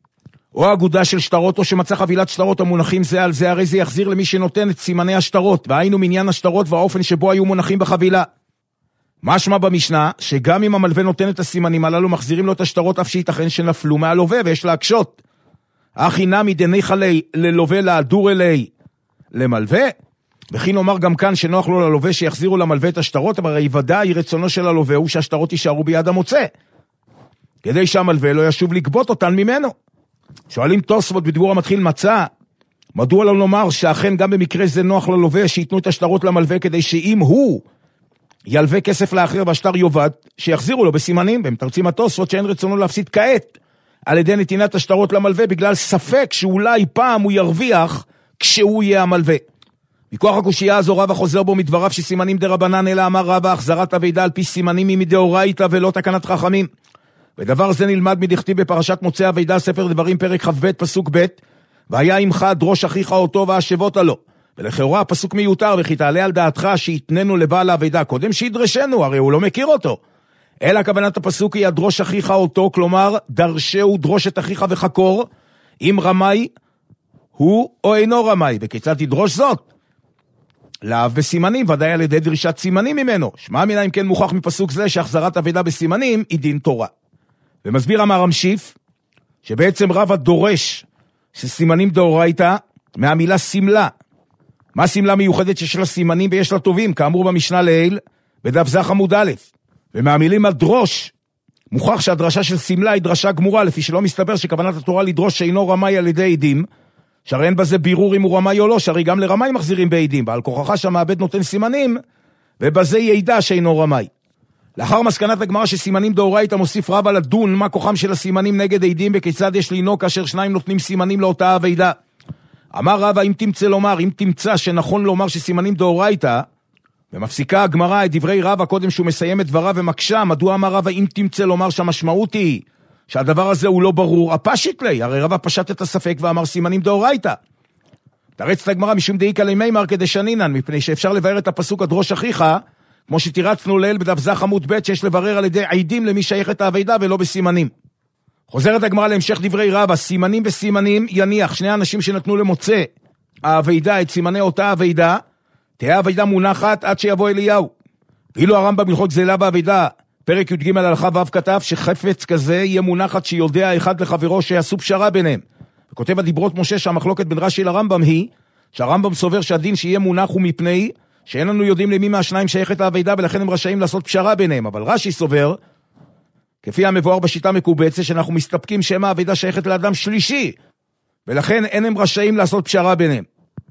או אגודה של שטרות, או שמצא חבילת שטרות המונחים זה על זה, הרי זה יחזיר למי שנותן את סימני השטרות, והיינו מניין השטרות והאופן שבו היו מונחים בחבילה. משמע במשנה, שגם אם המלווה נותן את הסימנים הללו, מחזירים לו את השטרות אף שייתכן שנפלו מהלווה, ויש להקשות. אחי נמי דניחא ללווה להדור אלי למלווה, וכי נאמר גם כאן שנוח לו ללווה שיחזירו למלווה את השטרות, אבל הרי ודאי רצונו של הלווה הוא שהשטרות יישארו ביד המוצא, כדי שהמלווה לא ישוב לגבות אותן ממנו. שואלים תוספות בדיבור המתחיל מצא, מדוע לא לומר שאכן גם במקרה זה נוח ללווה שיתנו את השטרות למלווה, כדי שאם הוא ילווה כסף לאחר והשטר יובד, שיחזירו לו בסימנים. והם תרצים התוספות שאין רצונו להפסיד כעת על ידי נתינת השטרות למלווה, בגלל ספק שאולי פעם הוא ירוויח כשהוא יהיה המלווה. מכוח הקושייה הזו רבא חוזר בו מדבריו שסימנים דרבנן, אלא אמר רבא החזרת אבידה על פי סימנים היא מדאורייתא ולא תקנת חכמים. ודבר זה נלמד מדכתיב בפרשת מוצא אבידה ספר דברים פרק כ"ב פסוק ב', והיה עמך דרוש אחיך אותו והשבות לו. ולכאורה הפסוק מיותר, וכי תעלה על דעתך שיתננו לבעל האבידה קודם שידרשנו, הרי הוא לא מכיר אותו. אלא כוונת הפסוק היא הדרוש אחיך אותו, כלומר דרשהו דרוש את אחיך וחקור אם רמאי הוא או אינו רמאי, וכיצד תדרוש זאת? לאו בסימנים, ודאי על ידי דרישת סימנים ממנו. שמע מינה אם כן מוכח מפסוק זה שהחזרת אבידה בסימנים היא דין תורה. ומסביר המהר"ם שיף שבעצם רבא דורש שסימנים דאורייתא מהמילה סמלה. מה סמלה מיוחדת שיש לה סימנים ויש לה טובים, כאמור במשנה לעיל בדף ז עמוד א'. ומהמילים הדרוש מוכח שהדרשה של סמלה היא דרשה גמורה, לפי שלא מסתבר שכוונת התורה לדרוש שאינו רמאי על ידי עדים, שהרי אין בזה בירור אם הוא רמאי או לא, שהרי גם לרמאי מחזירים בעדים, ועל כוחך שהמעבד נותן סימנים, ובזה ידע שאינו רמאי. לאחר מסקנת הגמרא שסימנים דאורייתא מוסיף רבא לדון מה כוחם של הסימנים נגד עדים, וכיצד יש לנהוג כאשר שניים נותנים סימנים לאותה אבידה. אמר רבא אם תמצא שנכון לומר שסימנים דאורייתא, ומפסיקה הגמרא את דברי רבא קודם שהוא מסיים את דבריו ומקשה, מדוע אמר רבא אם תמצא לומר שהמשמעות היא שהדבר הזה הוא לא ברור, הפשט לי, הרי רבא פשט את הספק ואמר סימנים דאורייתא. תרץ את הגמרא משום דאיקא למימר כדשנינן, מפני שאפשר לבאר את הפסוק הדרוש אחיך, כמו שתירצנו לעיל בדף ז עמוד ב', שיש לברר על ידי עדים למי שייכת האבידה ולא בסימנים. חוזרת הגמרא להמשך דברי רבא, סימנים וסימנים יניח, שני אנשים שנתנו למוצא האבידה את סימני אותה אבידה, תהיה אבידה מונחת עד שיבוא אליהו. ואילו הרמב"ם בהלכות גזלה באבידה, פרק י"ג הלכה ו' כתב שחפץ כזה יהיה מונחת שיודע אחד לחברו שיעשו פשרה ביניהם. וכותב הדיברות משה שהמחלוקת בין רש"י לרמב"ם היא, שהרמב"ם סובר שהדין שיהיה מונח הוא מפני שאין לנו יודעים למי מהשניים שייכת האבידה, ולכן הם רשאים לעשות פשרה ביניהם. אבל רש"י סובר, כפי המבואר בשיטה מקובצת, שאנחנו מסתפקים שהם האבידה שייכת לאדם שלישי, ולכן אין הם רשאים לעשות פשרה ביניהם.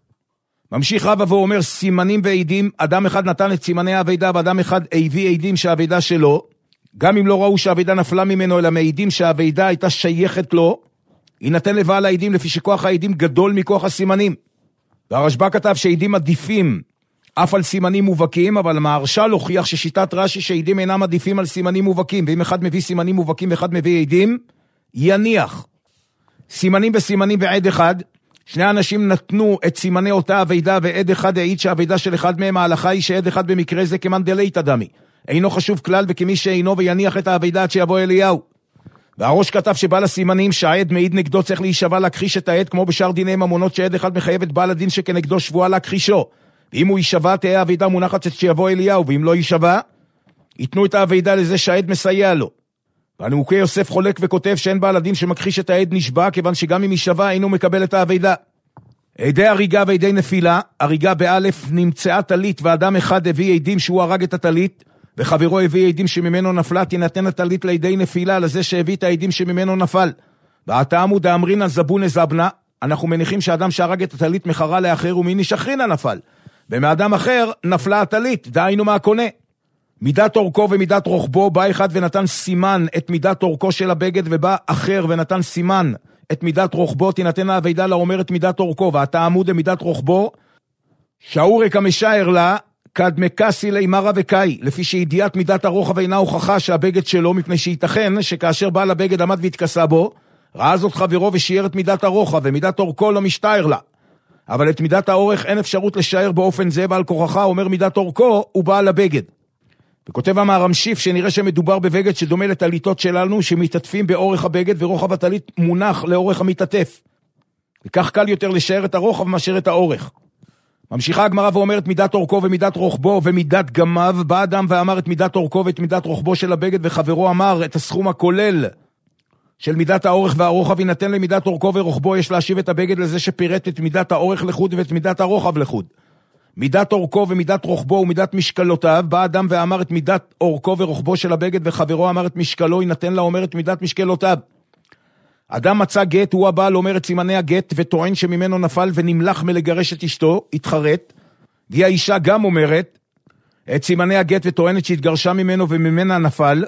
ממשיך רבא ואומר, סימנים ועדים, אדם אחד נתן את סימני האבידה, ואדם אחד הביא עדים שהאבידה שלו, גם אם לא ראו שהאבידה נפלה ממנו, אלא מעידים שהאבידה הייתה שייכת לו, יינתן לבעל העדים לפי שכוח העדים גדול מכוח הסימנים. והרשב"א כתב שעדים עדיפים אף על סימנים מובהקים, אבל המהרש"ל הוכיח ששיטת רש"י שעדים אינם עדיפים על סימנים מובהקים, ואם אחד מביא סימנים מובהקים ואחד מביא עדים, יניח. סימנים וסימנים ועד אחד, שני אנשים נתנו את סימני אותה אבידה, ועד אחד העיד שהאבידה של אחד מהם, ההלכה היא שעד אחד במקרה זה כמן דלית אדמי. אינו חשוב כלל וכמי שאינו ויניח את האבידה עד שיבוא אליהו. והראש כתב שבעל הסימנים שהעד מעיד נגדו צריך להישבע להכחיש את העד, כמו בשאר דיני ממונות שעד אחד מחייב את בעל הדין שכנגדו שבועה להכחישו. ואם הוא יישבע תהיה האבידה מונחת שיבוא אליהו, ואם לא יישבע, ייתנו את האבידה לזה שהעד מסייע לו. והנימוקי יוסף חולק וכותב שאין בעל הדין שמכחיש את העד נשבע, כיוון שגם אם יישבע אינו מקבל את האבידה. עדי הריגה ועדי נפילה, הריגה באלף נמצאה טלית, ואדם אחד הביא עדים שהוא הרג את הטלית, וחברו הביא עדים שממנו נפלה, תינתן הטלית לידי נפילה לזה שהביא את העדים שממנו נפל. והטעם הוא דאמרינא זבונה זבנה, אנחנו מניחים שאדם שהרג את הטלית מחרה לאחר ומיני שכרינה נפל. ומאדם אחר נפלה הטלית, דהיינו מהקונה. מידת אורכו ומידת רוחבו, בא אחד ונתן סימן את מידת אורכו של הבגד, ובא אחר ונתן סימן את מידת רוחבו, תינתן האבידה לאומר את מידת אורכו, והטעם הוא דמידת רוחבו, שאורק המשער לה, כד מקסי לימרה וקאי, לפי שידיעת מידת הרוחב אינה הוכחה שהבגד שלו, מפני שייתכן שכאשר בעל הבגד עמד והתכסה בו, ראה זאת חברו ושיער את מידת הרוחב, ומידת אורכו לא משתער לה. אבל את מידת האורך אין אפשרות לשער באופן זה, ועל כוחך אומר מידת אורכו הוא בעל הבגד. וכותב המהר"ם-שיף שנראה שמדובר בבגד שדומה לטליתות שלנו, שמתעטפים באורך הבגד, ורוחב הטלית מונח לאורך המתעטף. וכך קל יותר לשער את הרוחב מאשר את האורך. ממשיכה הגמרא ואומרת מידת אורכו ומידת רוחבו ומידת גמיו, בא אדם ואמר את מידת אורכו ואת מידת רוחבו של הבגד, וחברו אמר את הסכום הכולל של מידת האורך והרוחב, יינתן למידת אורכו ורוחבו, יש להשיב את הבגד לזה שפירט את מידת האורך לחוד ואת מידת הרוחב לחוד. מידת אורכו ומידת רוחבו ומידת משקלותיו, בא אדם ואמר את מידת אורכו ורוחבו של הבגד, וחברו אמר את משקלו, יינתן לה אומר את מידת משקלותיו. אדם מצא גט, הוא הבעל אומר את סימני הגט, וטוען שממנו נפל ונמלח מלגרש את אשתו, התחרט. והיא האישה גם אומרת את סימני הגט, וטוענת שהתגרשה ממנו וממנה נפל,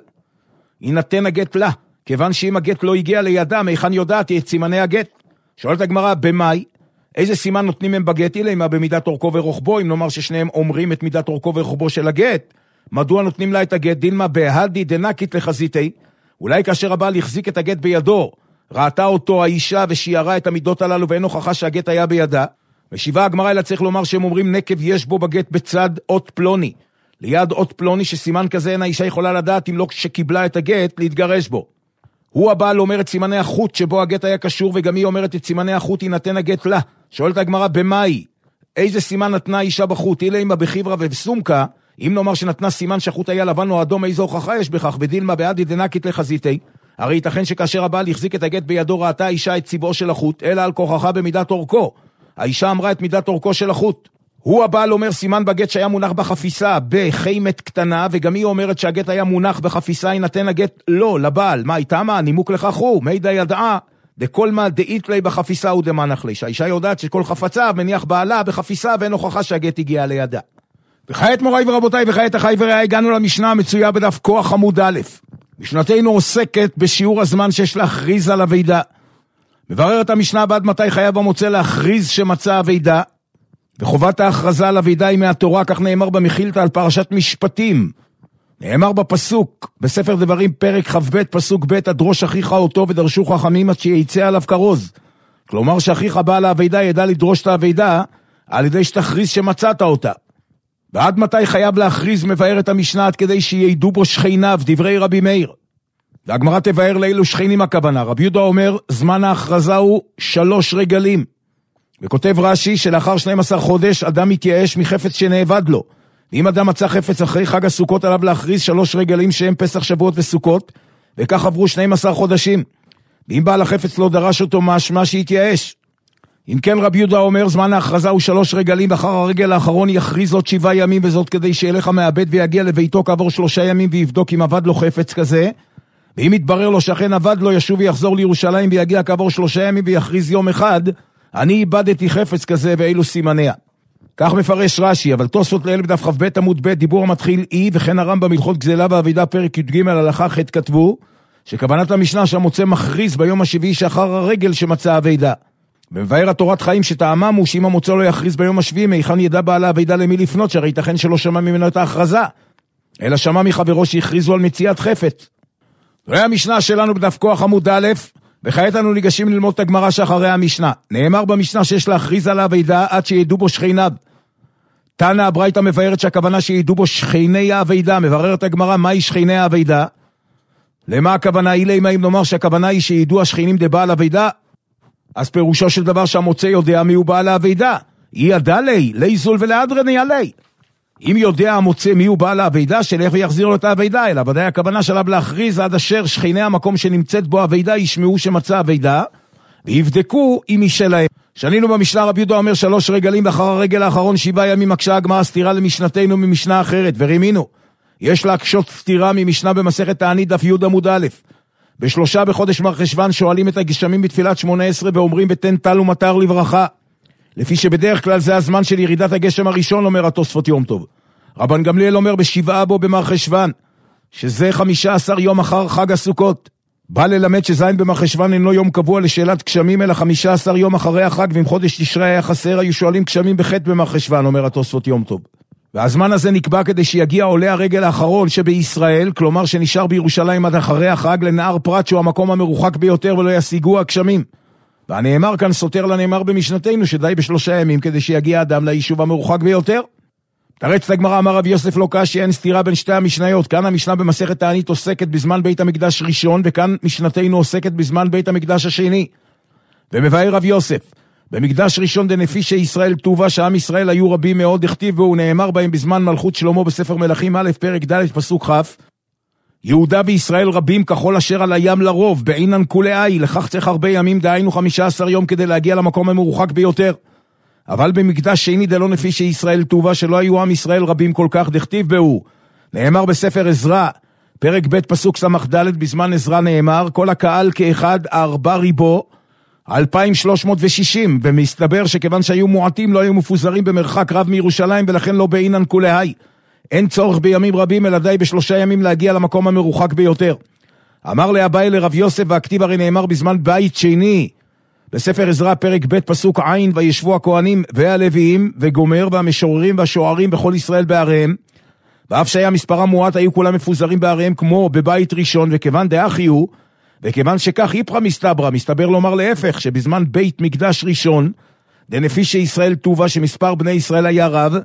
יינתן הגט לה, כיוון שאם הגט לא הגיע לידה, מהיכן יודעתי את סימני הגט? שואלת הגמרא, במאי? איזה סימן נותנים הם בגט? אילה במידת אורכו ורוחבו, אם נאמר ששניהם אומרים את מידת אורכו ורוחבו של הגט, מדוע נותנים לה את הגט? דילמה בהדי דנקית לחזיתי, אולי כאשר הבעל החזיק את הגט בידו, ראתה אותו האישה ושיערה את המידות הללו, ואין הוכחה שהגט היה בידה. ושיבה הגמרא אלא צריך לומר שהם אומרים נקב יש בו בגט בצד אות פלוני, ליד אות פלוני, שסימן כזה אין האישה יכולה לדעת אם לא שקיבלה את הגט להתגרש בו. הוא הבעל אומר את סימני החוט שבו הגט היה קשור, וגם היא אומרת את סימני החוט יינתן הגט לה. שואלת הגמרא במאי, איזה סימן נתנה האישה בחוט? אילה אימה בחיברה ובסומקה, אם נאמר שנתנה סימן שהחוט היה לבן או אדום, איזו הוכחה יש בכך? בדילמה בהדי דנקית לחזיתי, הרי ייתכן שכאשר הבעל החזיק את הגט בידו, ראתה האישה את צבעו של החוט, אלא על כוחך במידת אורכו. האישה אמרה את מידת אורכו של החוט. הוא הבעל אומר סימן בגט שהיה מונח בחפיסה בחיימת קטנה, וגם היא אומרת שהגט היה מונח בחפיסה, יינתן הגט לא, לבעל. מה איתה מה? נימוק לכך הוא, מידע ידעה, דכל מה דאית לי בחפיסה ודמנח לי. שהאישה יודעת שכל חפצה מניח בעלה בחפיסה, ואין הוכחה שהגט הגיע לידה. וכעת מוריי ורבותיי, וכעת אחי ורעי, הגענו למשנה המצויה בדף כוח עמוד א'. משנתנו עוסקת בשיעור הזמן שיש להכריז על הוידה. מבררת המשנה בעד מתי חייב המוצא להכריז שמצא הוידה, וחובת ההכרזה על הוידה היא מהתורה, כך נאמר במחילתא על פרשת משפטים. נאמר בפסוק, בספר דברים פרק כ"ב פסוק ב', הדרוש אחיך אותו ודרשו חכמים עד שיצא עליו כרוז. כלומר שאחיך בעל הוידה ידע לדרוש את הוידה על ידי שתכריז שמצאת אותה. ועד מתי חייב להכריז מבארת המשנה עד כדי שידעו בו שכניו, דברי רבי מאיר. והגמרא תבאר לאילו שכנים הכוונה. רבי יהודה אומר זמן ההכרזה הוא 3 רגלים. וכותב רש"י שלאחר 12 חודש אדם מתייאש מחפץ שנאבד לו. ואם אדם מצא חפץ אחרי חג הסוכות עליו להכריז 3 רגלים שהם פסח, שבועות וסוכות, וכך עברו 12 חודשים. ואם בעל החפץ לא דרש אותו משמע שהתייאש. אם כן רבי יהודה אומר, זמן ההכרזה הוא 3 רגלים, אחר הרגל האחרון יכריז עוד 7 ימים, וזאת כדי שילך המעבד ויגיע לביתו כעבור 3 ימים ויבדוק אם עבד לו חפץ כזה, ואם יתברר לו שאכן עבד לו, ישוב ויחזור לירושלים ויגיע כעבור 3 ימים ויכריז יום אחד, אני איבדתי חפץ כזה ואילו סימניה. כך מפרש רש"י, אבל תוספות לאל בדף כ"ב עמוד ב' דיבור המתחיל אי, וכן הרמב"ם בהלכות גזלה ואבידה פרק י"ג הלכה ח' כתבו, שכוונת המשנה שהמוצא מכריז ביום השביעי שאחר הרגל שמצא אבידה. במבאר התורת חיים שטעמם הוא שאם המוצא לא יכריז ביום השביעי, מהיכן ידע בעל האבידה למי לפנות, שהרי ייתכן שלא שמע ממנו את ההכרזה, אלא שמע מחברו שהכריזו על מציאת חפץ. זוהי המשנה שלנו בדף כוח עמוד א', וכעת אנו ניגשים ללמוד את הגמרא שאחרי המשנה. נאמר במשנה שיש להכריז על האבידה עד שידעו בו שכניו. תנא הברייתא מבארת שהכוונה שידעו בו שכני האבידה. מבררת הגמרא מהי שכני האבידה? למה הכוונה? אילי מה אם נאמר שהכוונה היא שידעו השכנים דבעל אבידה? אז פירושו של דבר שהמוצא יודע מי הוא בעל האבידה. היא ידע לי זול ולאדרני עלי. אם יודע המוצא מי הוא בעל האבידה, שלך ויחזיר לו את האבידה, אלא ודאי הכוונה שלה להכריז עד אשר שכני המקום שנמצאת בו האבידה ישמעו שמצא אבידה, ויבדקו אם היא שלהם. שנינו במשנה רבי יהודה אומר 3 רגלים, ואחר הרגל האחרון 7 ימים מקשה הגמרא סתירה למשנתנו ממשנה אחרת, ורימינו. יש להקשות סתירה ממשנה במסכת תענית דף י' עמוד א'. ב3 בחודש מרחשוון שואלים את הגשמים בתפילת 18 ואומרים ותן טל ומטר לברכה. לפי שבדרך כלל זה הזמן של ירידת הגשם הראשון, אומר התוספות יום טוב. רבן גמליאל אומר ב7 בו במרחשוון, שזה 15 יום אחר חג הסוכות. בא ללמד שזין במרחשוון אינו יום קבוע לשאלת גשמים, אלא 15 יום אחרי החג, ואם חודש תשרי היה חסר, היו שואלים גשמים בחטא במרחשוון, אומר התוספות יום טוב. והזמן הזה נקבע כדי שיגיע עולה הרגל האחרון שבישראל, כלומר שנשאר בירושלים עד אחרי החג, לנהר פרת שהוא המקום המרוחק ביותר ולא ישיגו הגשמים. והנאמר כאן סותר לנאמר במשנתנו שדי ב3 ימים כדי שיגיע אדם ליישוב המרוחק ביותר. תרץ הגמרא אמר רבי יוסף לא קשי, אין סתירה בין שתי המשניות. כאן המשנה במסכת תענית עוסקת בזמן בית המקדש ראשון, וכאן משנתנו עוסקת בזמן בית המקדש השני. ומבאר רבי יוסף, במקדש ראשון דנפי שישראל טובה, שעם ישראל היו רבים מאוד, הכתיב והוא נאמר בהם בזמן מלכות שלמה בספר מלכים א' פרק ד' פסוק כ', יהודה וישראל רבים ככל אשר על הים לרוב, בעינן כולי, לכך צריך הרבה ימים, דהיינו 15 יום כדי להגיע למקום המרוחק ביותר. אבל במקדש שני דלא נפי שישראל טובה, שלא היו עם ישראל רבים כל כך, דכתיב בהו. נאמר בספר עזרא, פרק ב' פסוק סמ"ד, בזמן עזרא נאמר, כל הקהל כאחד 4 ריבו, 2,360, ומסתבר שכיוון שהיו מועטים לא היו מפוזרים במרחק רב מירושלים, ולכן לא בעינן כולי. אין צורך בימים רבים, אלא די ב3 ימים להגיע למקום המרוחק ביותר. אמר לאביי לרב יוסף, והכתיב הרי נאמר בזמן בית שני, בספר עזרא פרק ב' פסוק עין, וישבו הכהנים והלוויים וגומר והמשוררים והשוערים בכל ישראל בעריהם, ואף שהיה מספרם מועט היו כולם מפוזרים בעריהם כמו בבית ראשון, וכיוון דאחיו, וכיוון שכך איפכא מסתברא, מסתבר לומר להפך, שבזמן בית מקדש ראשון, דנפי שישראל טובה שמספר בני ישראל היה רב,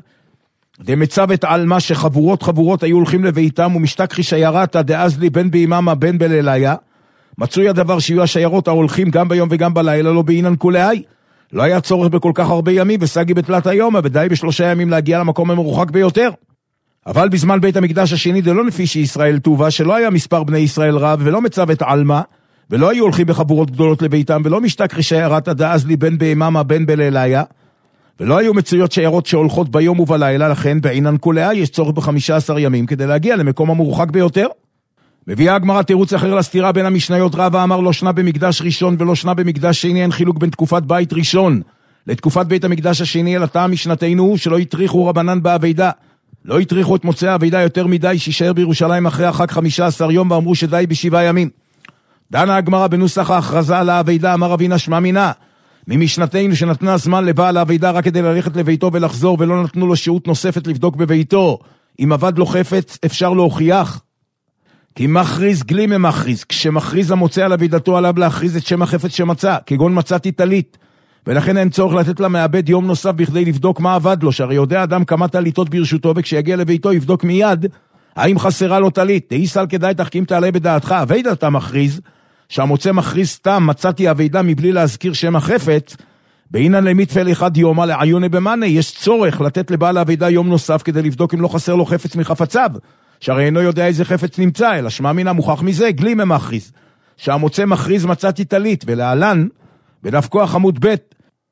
דמצבת על מה שחבורות היו הולכים לביתם, ומשתכחי שיירתא דאזלי בין ביממה בין בליליה, מצוי הדבר שיהיו השיירות ההולכים גם ביום וגם בלילה, לא בעינן כולי. לא היה צורך בכל כך הרבה ימים, וסגי בתלת היום, ודי ב3 ימים להגיע למקום המרוחק ביותר. אבל בזמן בית המקדש השני דלא נפי שישראל טובה, שלא היה מספר בני ישראל רב, ולא מצבת עלמה, ולא היו הולכים בחבורות גדולות לביתם, ולא משתכחי שיירתא דאזלי בין ביממה בין בליליה, ולא היו מצויות שיירות שהולכות ביום ובלילה, לכן בעינן כולי יש צורך ב15 ימים כדי להגיע למקום המרוחק ביותר. מביאה הגמרא תירוץ אחר לסתירה בין המשניות. רבא אמר לא שנה במקדש ראשון ולא שנה במקדש שני, אין חילוק בין תקופת בית ראשון לתקופת בית המקדש השני, אלא טעם משנתנו שלא יטריחו רבנן באבידה, לא יטריחו את מוצאי האבידה יותר מדי שישאר בירושלים אחרי החג 15 יום, ואמרו שדי ב7 ימים. דנה הגמרא בנוסח ההכרזה על האבידה, אמר רבינה שמע מינה, ממשנתנו שנתנה זמן לבעל האבידה רק כדי ללכת לביתו ולחזור, ולא נתנו לו שהות נוספת לבדוק בביתו אם עבד לו חפץ, אפשר להוכיח. כי מכריז גלי ממכריז, כשמכריז המוצא על אבידתו עליו להכריז את שם החפץ שמצא, כגון מצאתי טלית, ולכן אין צורך לתת למעבד יום נוסף בכדי לבדוק מה עבד לו, שהרי יודע אדם כמה טליתות ברשותו, וכשיגיע לביתו יבדוק מיד האם חסרה לו טלית. דאיסל כדאי תחכים תעלה בדעתך, אבידה אתה מכריז, שהמוצא מכריז סתם מצאתי אבידה מבלי להזכיר שם החפץ, בעינן למיתפל אחד יומה לעיוני במאנה, יש צורך לתת לבעל האבידה יום נוסף כדי לבדוק אם לא חסר לו חפץ מחפציו, שהרי אינו יודע איזה חפץ נמצא, אלא שמע מינה מוכח מזה, גלי ממכריז, שהמוצא מכריז מצאתי טלית. ולהלן, בדף כוח עמוד ב',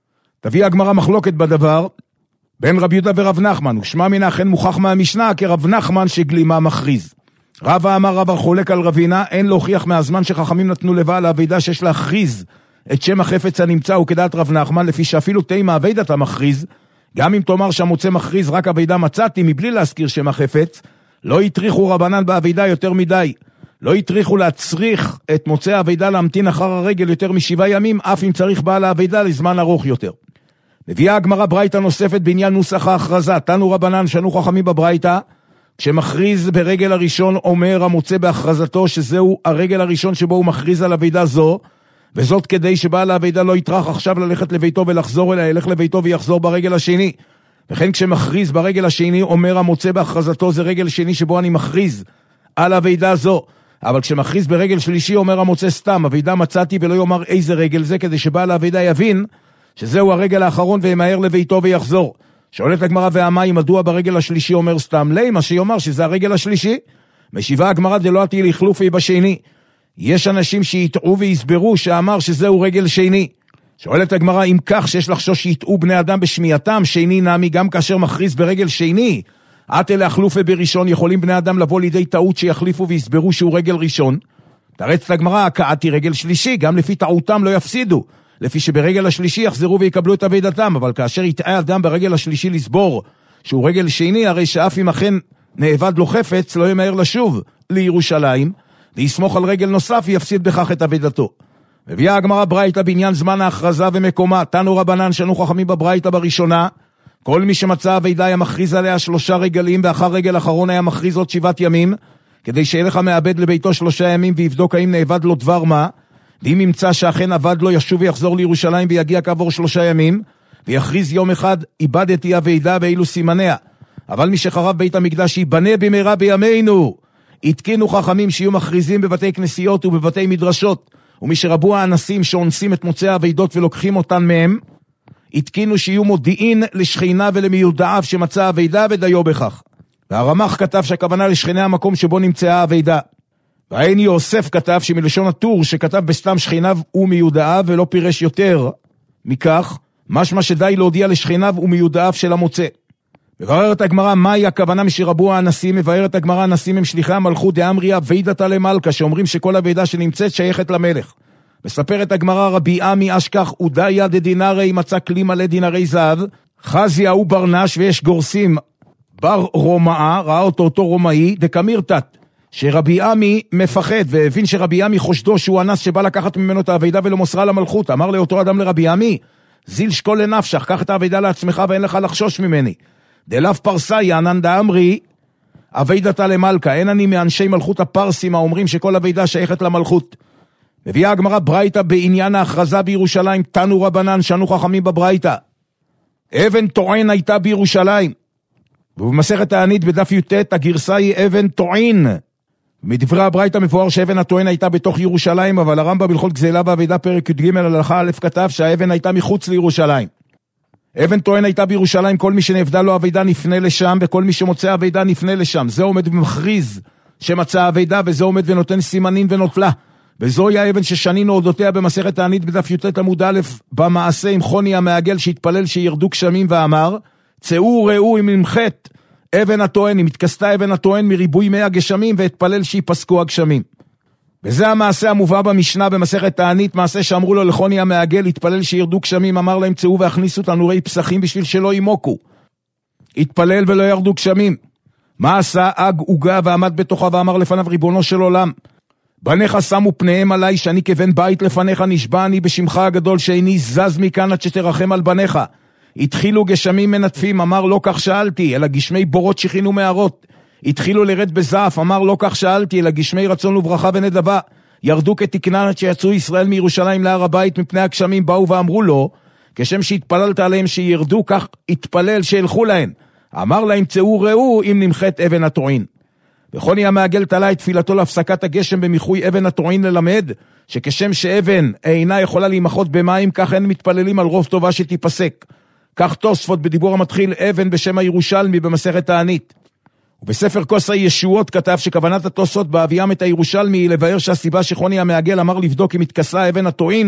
תביא הגמרא מחלוקת בדבר, בין רב יהודה ורב נחמן, ושמע מן אכן מוכח מהמשנה, כרב נחמן שגלימה מכריז. רבא אמר רבא חולק על רבינה, אין להוכיח מהזמן שחכמים נתנו לבעל האבידה שיש להכריז את שם החפץ הנמצא, הוא כדעת רב נחמן, לפי שאפילו תימה אבידת המכריז, גם אם תאמר שהמוצא מכריז רק אבידה מצאתי, מבלי להזכיר שם החפץ, לא יטריחו רבנן באבידה יותר מדי, לא יטריחו להצריך את מוצא האבידה להמתין אחר הרגל יותר מ7 ימים, אף אם צריך בעל האבידה לזמן ארוך יותר. מביאה הגמרא ברייתא נוספת בעניין נוסח ההכרזה, תנו רבנן שנו חכמים בברייתא, כשמכריז ברגל הראשון אומר המוצא בהכרזתו שזהו הרגל הראשון שבו הוא מכריז על אבידה זו, וזאת כדי שבעל האבידה לא יטרח עכשיו ללכת לביתו ולחזור אליה, ילך לביתו ויחזור ברגל השני. וכן כשמכריז ברגל השני אומר המוצא בהכרזתו זה רגל שני שבו אני מכריז על אבידה זו, אבל כשמכריז ברגל שלישי אומר המוצא סתם, אבידה מצאתי ולא יאמר איזה רגל זה, כדי שבעל האבידה יבין שזהו הרגל האחרון וימהר לביתו ויחזור. שואלת הגמרא והמים, מדוע ברגל השלישי אומר סתם? למה שיאמר שזה הרגל השלישי? משיבה הגמרא דלא עתי לחלופי בשני. יש אנשים שיטעו ויסברו שאמר שזהו רגל שני. שואלת הגמרא, אם כך שיש לחשוש שיטעו בני אדם בשמיעתם, שני נמי גם כאשר מכריז ברגל שני, עתה להחלופי בראשון, יכולים בני אדם לבוא לידי טעות שיחליפו ויסברו שהוא רגל ראשון? תרץ הגמרא, קעתי רגל שלישי, גם לפי טעותם לא יפסידו. לפי שברגל השלישי יחזרו ויקבלו את אבידתם, אבל כאשר יטעה אדם ברגל השלישי לסבור שהוא רגל שני, הרי שאף אם אכן נאבד לו חפץ, לא ימהר לשוב לירושלים, ויסמוך על רגל נוסף ויפסיד בכך את אבידתו. מביאה הגמרא ברייתא בעניין זמן ההכרזה ומקומה, תנו רבנן שנו חכמים בברייתא בראשונה, כל מי שמצא אבידה היה מכריז עליה 3 רגלים, ואחר רגל אחרון היה מכריז עוד 7 ימים, כדי שילך המאבד לביתו 3 ימים ויבדוק האם נאבד לו דבר מה, ואם ימצא שאכן עבד לו ישוב ויחזור לירושלים ויגיע כעבור 3 ימים, ויכריז יום אחד, איבדתי אבידה ואילו סימניה. אבל מי שחרב בית המקדש ייבנה במהרה בימינו. התקינו חכמים שיהיו מכריזים בבתי כנסיות ובבתי מדרשות, ומי שרבו האנסים שאונסים את מוצאי האבידות ולוקחים אותן מהם, התקינו שיהיו מודיעין לשכינה ולמיודעיו שמצא אבידה ודיו בכך. והרמ"ח כתב שהכוונה לשכיני המקום שבו נמצאה אבידה. והעין יוסף כתב שמלשון הטור שכתב בסתם שכיניו ומיודעיו ולא פירש יותר מכך, משמע שדי להודיע לשכיניו ומיודעיו של המוצא. מבארת הגמרא מהי הכוונה משרבו האנסים, מבארת הגמרא אנסים הם שליחי המלכות דאמריה וידתה למלכה, שאומרים שכל אבידה שנמצאת שייכת למלך. מספרת הגמרא רבי עמי אשכח אודיה דדינרי מצא כלי מלא דינרי זהב, חזיה הוא ברנש ויש גורסים בר רומאה, ראה אותו רומאי דקמירתת, שרבי עמי מפחד והבין שרבי עמי חושדו שהוא אנס שבא לקחת ממנו את האבידה ולא מוסרה למלכות. אמר לאותו אדם לרבי עמי, זיל שקול לנפשך, קח את האבידה לעצמך ואין לך לחשוש ממני. דלאו פרסאי ענן דאמרי אבידתה למלכה, אין אני מאנשי מלכות הפרסים האומרים שכל אבידה שייכת למלכות. מביאה הגמרא ברייתא בעניין ההכרזה בירושלים, תנו רבנן שנו חכמים בברייתא, אבן טוען הייתה בירושלים, ובמסכת הענית בדף י"ט הגרסה היא אבן טוען. מדברי הברייתא מבואר שאבן הטוען הייתה בתוך ירושלים, אבל הרמב"ם בהלכות גזלה ואבידה פרק י"ג הלכה א' כתב שהאבן הייתה מחוץ לירושלים. אבן טוען הייתה בירושלים, כל מי שנאבדה לו אבידה נפנה לשם, וכל מי שמוצא אבידה נפנה לשם. זה עומד ומכריז שמצא אבידה, וזה עומד ונותן סימנים ונוטלה. וזוהי האבן ששנינו אודותיה במסכת הענית בדף י"ט עמוד א' במעשה עם חוני המעגל שהתפלל שירדו גשמים ואמר, צאו ראו אם נמחת אבן הטוען, אם התכסתה אבן הטוען מריבוי מי הגשמים, והתפלל שיפסקו הגשמים. וזה המעשה המובא במשנה במסכת הענית, מעשה שאמרו לו לחוני המעגל, התפלל שירדו גשמים, אמר להם צאו והכניסו תנורי פסחים בשביל שלא ימוקו. התפלל ולא ירדו גשמים. מה עשה? אג עוגה ועמד בתוכה ואמר לפניו, ריבונו של עולם, בניך שמו פניהם עליי שאני כבן בית לפניך, נשבע אני בשמך הגדול שאיני זז מכאן עד שתרחם על בניך. התחילו גשמים מנטפים, אמר לא כך שאלתי, אלא גשמי בורות שכינו מערות. התחילו לרד בזעף, אמר לא כך שאלתי, אלא גשמי רצון וברכה ונדבה. ירדו כתקנן עד שיצאו ישראל מירושלים להר הבית מפני הגשמים, באו ואמרו לו, כשם שהתפללת עליהם שירדו, כך התפלל שילכו להם. אמר להם צאו ראו אם נמחת אבן הטוען. וחוני המעגל תלה את תפילתו להפסקת הגשם במיחוי אבן הטוען ללמד, שכשם שאבן אינה יכולה להימחות במים, כך אין מתפללים על רוב טובה שתיפסק. כך תוספות בדיבור המתחיל אבן בשם הירושלמי במסכת הענית. ובספר כוס הישועות כתב שכוונת התוספות בהביאם את הירושלמי היא לבאר שהסיבה שחוני המעגל אמר לבדוק אם התכסה אבן הטוען,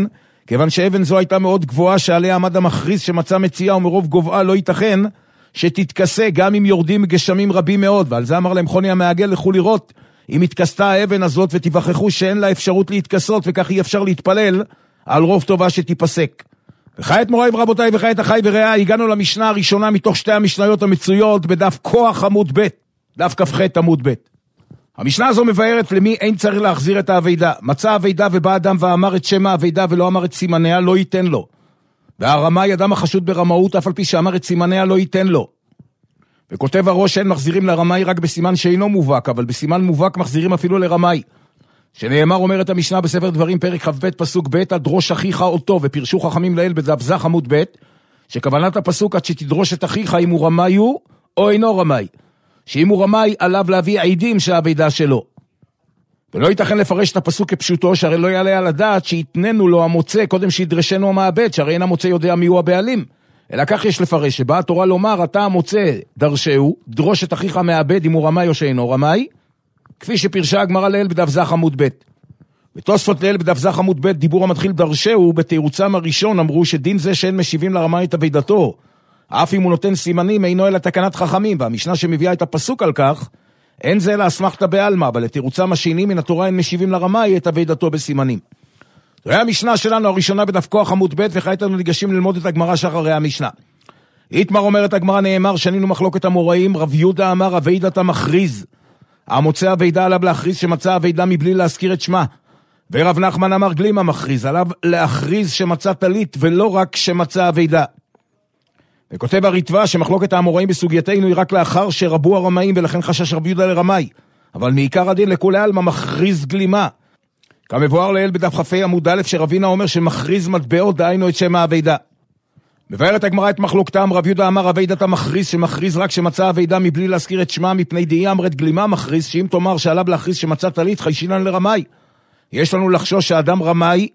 כיוון שאבן זו הייתה מאוד גבוהה שעליה עמד המכריז שמצא מציאה ומרוב גובעה לא ייתכן שתתכסה גם אם יורדים גשמים רבים מאוד, ועל זה אמר להם חוני המעגל, לכו לראות אם התכסתה האבן הזאת ותיווכחו שאין לה אפשרות להתכסות וכך אי אפשר להתפלל על רוב טובה שתיפסק. וכעת מוריי ורבותיי וכעת אחי ורעי, הגענו למשנה הראשונה מתוך שתי המשניות המצויות בדף כוח עמוד ב', דף כ"ח עמוד ב'. המשנה הזו מבארת למי אין צריך להחזיר את האבידה. מצא אבידה ובא אדם ואמר את שם האבידה ולא אמר את סימניה, לא ייתן לו. והרמאי אדם החשוד ברמאות אף על פי שאמר את סימניה לא ייתן לו. וכותב הראש שאין מחזירים לרמאי רק בסימן שאינו מובהק, אבל בסימן מובהק מחזירים אפילו לרמאי. שנאמר אומרת המשנה בספר דברים פרק כ"ב פסוק ב' הדרוש אחיך אותו, ופרשו חכמים לאל בדף ז' עמוד ב', שכוונת הפסוק עד שתדרוש את אחיך אם הוא רמאי הוא או אינו רמאי. שאם הוא רמאי עליו להביא עדים שהאבידה שלו. ולא ייתכן לפרש את הפסוק כפשוטו, שהרי לא יעלה על הדעת שיתננו לו המוצא קודם שידרשנו המעבד, שהרי אין המוצא יודע מי הוא הבעלים. אלא כך יש לפרש, שבאה התורה לומר, אתה המוצא דרשהו, דרוש את אחיך המעבד אם הוא רמאי או שאינו רמאי, כפי שפרשה הגמרא לאל בדף ז' עמוד ב'. ותוספות לאל בדף ז' עמוד ב', דיבור המתחיל דרשהו, בתירוצם הראשון אמרו שדין זה שאין משיבים לרמאי את אבידתו, אף אם הוא נותן סימנים אינו אלא תקנת חכמים, והמשנה שמביאה את הפסוק על כך, אין זה אלא אסמכתא בעלמא, אבל לתירוצם השני מן התורה אין משיבים לרמאי את אבידתו בסימנים. זו היה המשנה שלנו הראשונה בדף כוח עמוד ב', וכעת אנו ניגשים ללמוד את הגמרא שאחרי המשנה. איתמר אומרת הגמרא, נאמר שנינו מחלוקת המוראים, רב יהודה אמר אבידת המכריז, המוצא אבידה עליו להכריז שמצא אבידה מבלי להזכיר את שמה, ורב נחמן אמר גלימה מכריז, עליו להכריז שמצא טלית ולא רק שמצא אבידה. וכותב הריטב"א שמחלוקת האמוראים בסוגייתנו היא רק לאחר שרבו הרמאים ולכן חשש רב יהודה לרמאי, אבל מעיקר הדין לכולי עלמא מכריז גלימה. כמבואר לאל בדף כ"ה עמוד א' שרבינה אומר שמכריז מטבעו דהיינו את שם האבידה. מבארת הגמרא את מחלוקתם, רב יהודה אמר אבידת המכריז שמכריז רק שמצא אבידה מבלי להזכיר את שמה, מפני דהי אמרת גלימה מכריז, שאם תאמר שעליו להכריז שמצא טלית חיישינן לרמאי. יש לנו לחשוש שאדם רמאי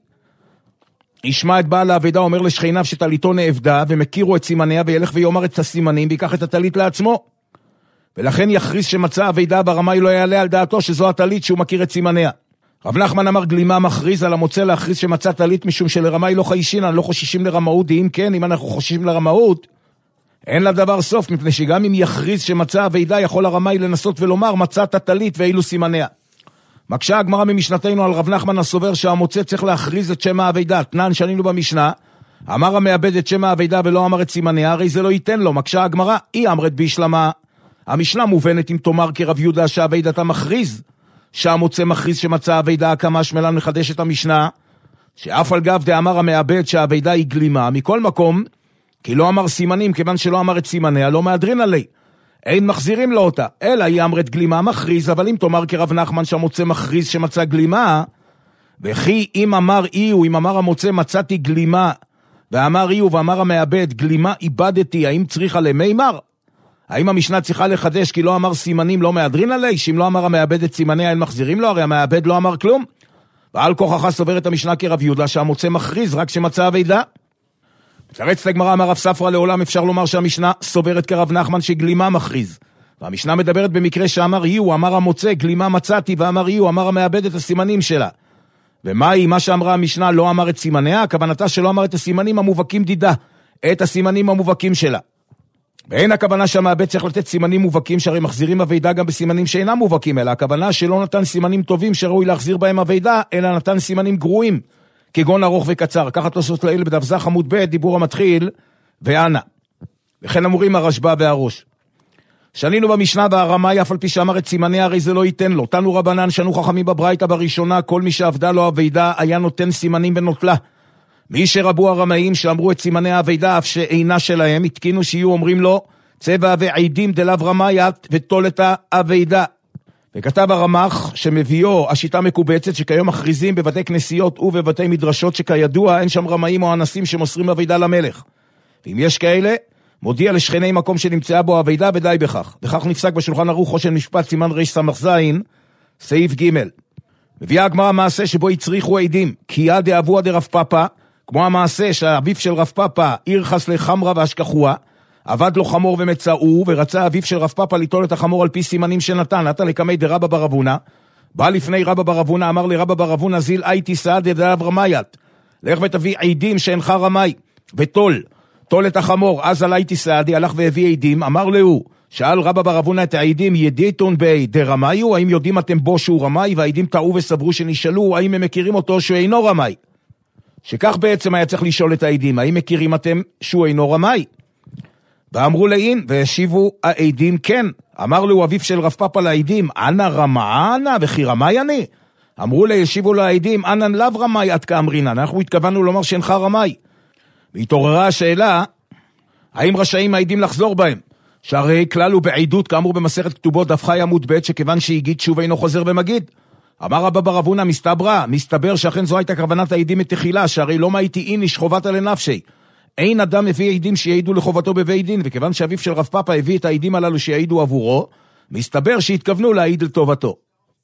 ישמע את בעל האבידה אומר לשכניו שטליתו נאבדה ומכירו את סימניה וילך ויאמר את הסימנים ויקח את הטלית לעצמו, ולכן יכריז שמצא אבידה והרמאי לא יעלה על דעתו שזו הטלית שהוא מכיר את סימניה. רב נחמן אמר גלימה מכריז על המוצא להכריז שמצא טלית משום שלרמאי לא חיישינן, לא חוששים לרמאות, אם כן אם אנחנו חוששים לרמאות אין לה דבר סוף, מפני שגם אם יכריז שמצא אבידה יכול הרמאי לנסות ולומר מצאת טלית ואילו סימניה. מקשה הגמרא ממשנתנו על רב נחמן הסובר שהמוצא צריך להכריז את שם האבידה, תנן שנינו במשנה, אמר המאבד את שם האבידה ולא אמר את סימניה, הרי זה לא ייתן לו. מקשה הגמרא, היא אמרת בישלמה, המשנה מובנת אם תאמר כרב יהודה שהאבידתה מכריז, שהמוצא מכריז שמצא אבידה, כמה שמלן מחדש את המשנה, שאף על גב דאמר המאבד שהאבידה היא גלימה, מכל מקום, כי לא אמר סימנים, כיוון שלא אמר את סימניה, לא מאדרין עלי. אין מחזירים לו אותה, אלא היא אמרת גלימה מכריז, אבל אם תאמר כרב נחמן שהמוצא מכריז שמצא גלימה, וכי אם אמר איהו, אם אמר המוצא מצאתי גלימה, ואמר איהו ואמר המאבד גלימה איבדתי, האם צריך עלי מימר? האם המשנה צריכה לחדש כי לא אמר סימנים לא מאדרין עלי, שאם לא אמר המאבד את סימניה אין מחזירים לו, הרי המאבד לא אמר כלום? ועל כוחך סוברת המשנה כרב יהודה שהמוצא מכריז רק שמצא אבידה. תרץ לגמרא אמר רב ספרא לעולם אפשר לומר שהמשנה סוברת כרב נחמן שגלימה מכריז, והמשנה מדברת במקרה שאמר איהו, אמר המוצא גלימה מצאתי, ואמר איהו, אמר המאבד את הסימנים שלה. ומהי מה שאמרה המשנה לא אמר את סימניה? הכוונתה שלא אמר את הסימנים המובהקים דידה, את הסימנים המובהקים שלה. ואין הכוונה שהמאבד צריך לתת סימנים מובהקים שהרי מחזירים אבידה גם בסימנים שאינם מובהקים, אלא הכוונה שלא נתן סימנים טובים שראוי להחזיר בהם אבידה, אלא נתן סימנים גרועים כגון ארוך וקצר. ככה תוספות לאל בדף ז' עמוד ב', דיבור המתחיל ואנה. וכן אמורים הרשב"א והראש. שנינו במשנה והרמאי אף על פי שאמר את סימניה הרי זה לא ייתן לו. תנו רבנן שנו חכמים בברייתא בראשונה, כל מי שעבדה לו אבידה היה נותן סימנים ונוטלה. מי שרבו הרמאים שאמרו את סימני האבידה אף שאינה שלהם, התקינו שיהיו אומרים לו צבע ועידים דלאו רמאיית ותולת האבידה. וכתב הרמ"ח שמביאו השיטה מקובצת שכיום מכריזים בבתי כנסיות ובבתי מדרשות שכידוע אין שם רמאים או אנסים שמוסרים אבידה למלך, ואם יש כאלה מודיע לשכני מקום שנמצאה בו אבידה ודי בכך. וכך נפסק בשולחן ערוך חושן משפט סימן רס"ז סעיף ג'. מביאה הגמרא מעשה שבו הצריכו עדים כי יד דאבוה דרב פאפא, כמו המעשה שהאביו של רב פאפא ירחס לחמרה והשכחוה, עבד לו חמור ומצאו, ורצה אביו של רב פאפא ליטול את החמור על פי סימנים שנתן, נתן לקמי דרבא בר אבונה, בא לפני רבא בר אבונה, אמר לרבא בר אבונה זיל הייתי סעד דלאו רמאיית, לך ותביא עדים שאינך רמאי, ותול את החמור. אז עלייתי סעדי, הלך והביא עדים, אמר לו, שאל רבא בר אבונה את העדים, ידיתון בי דרמאיו, האם יודעים אתם בו שהוא רמאי, והעדים טעו וסברו שנשאלו, האם הם מכירים אותו שהוא אינו רמאי? שכך בעצם היה צריך לשאול את העדים, האם מכירים אתם שהוא אינו רמאי? ואמרו לאין, והשיבו העדים כן. אמר לו אביו של רב פאפא לעדים, אנא רמאנה וכי רמאי אני? אמרו לה, השיבו לעדים, אנא לאו רמאי עד כאמרינן, אנחנו התכוונו לומר שאינך רמאי. והתעוררה השאלה, האם רשאים העדים לחזור בהם? שהרי כלל הוא בעידות, כאמור במסכת כתובות דף חי עמוד ב', שכיוון שהגיד שוב אינו חוזר ומגיד. אמר רבא בר אבונה, מסתבר שאכן זו הייתה כוונת העדים מתחילה, שהרי לא מאיתי איניש חובתה לנפשי. אין אדם מביא עדים שיעידו לחובתו בבית דין, וכיוון שאביו של רב פאפא הביא את העדים הללו שיעידו עבורו, מסתבר שהתכוונו להעיד לטובתו.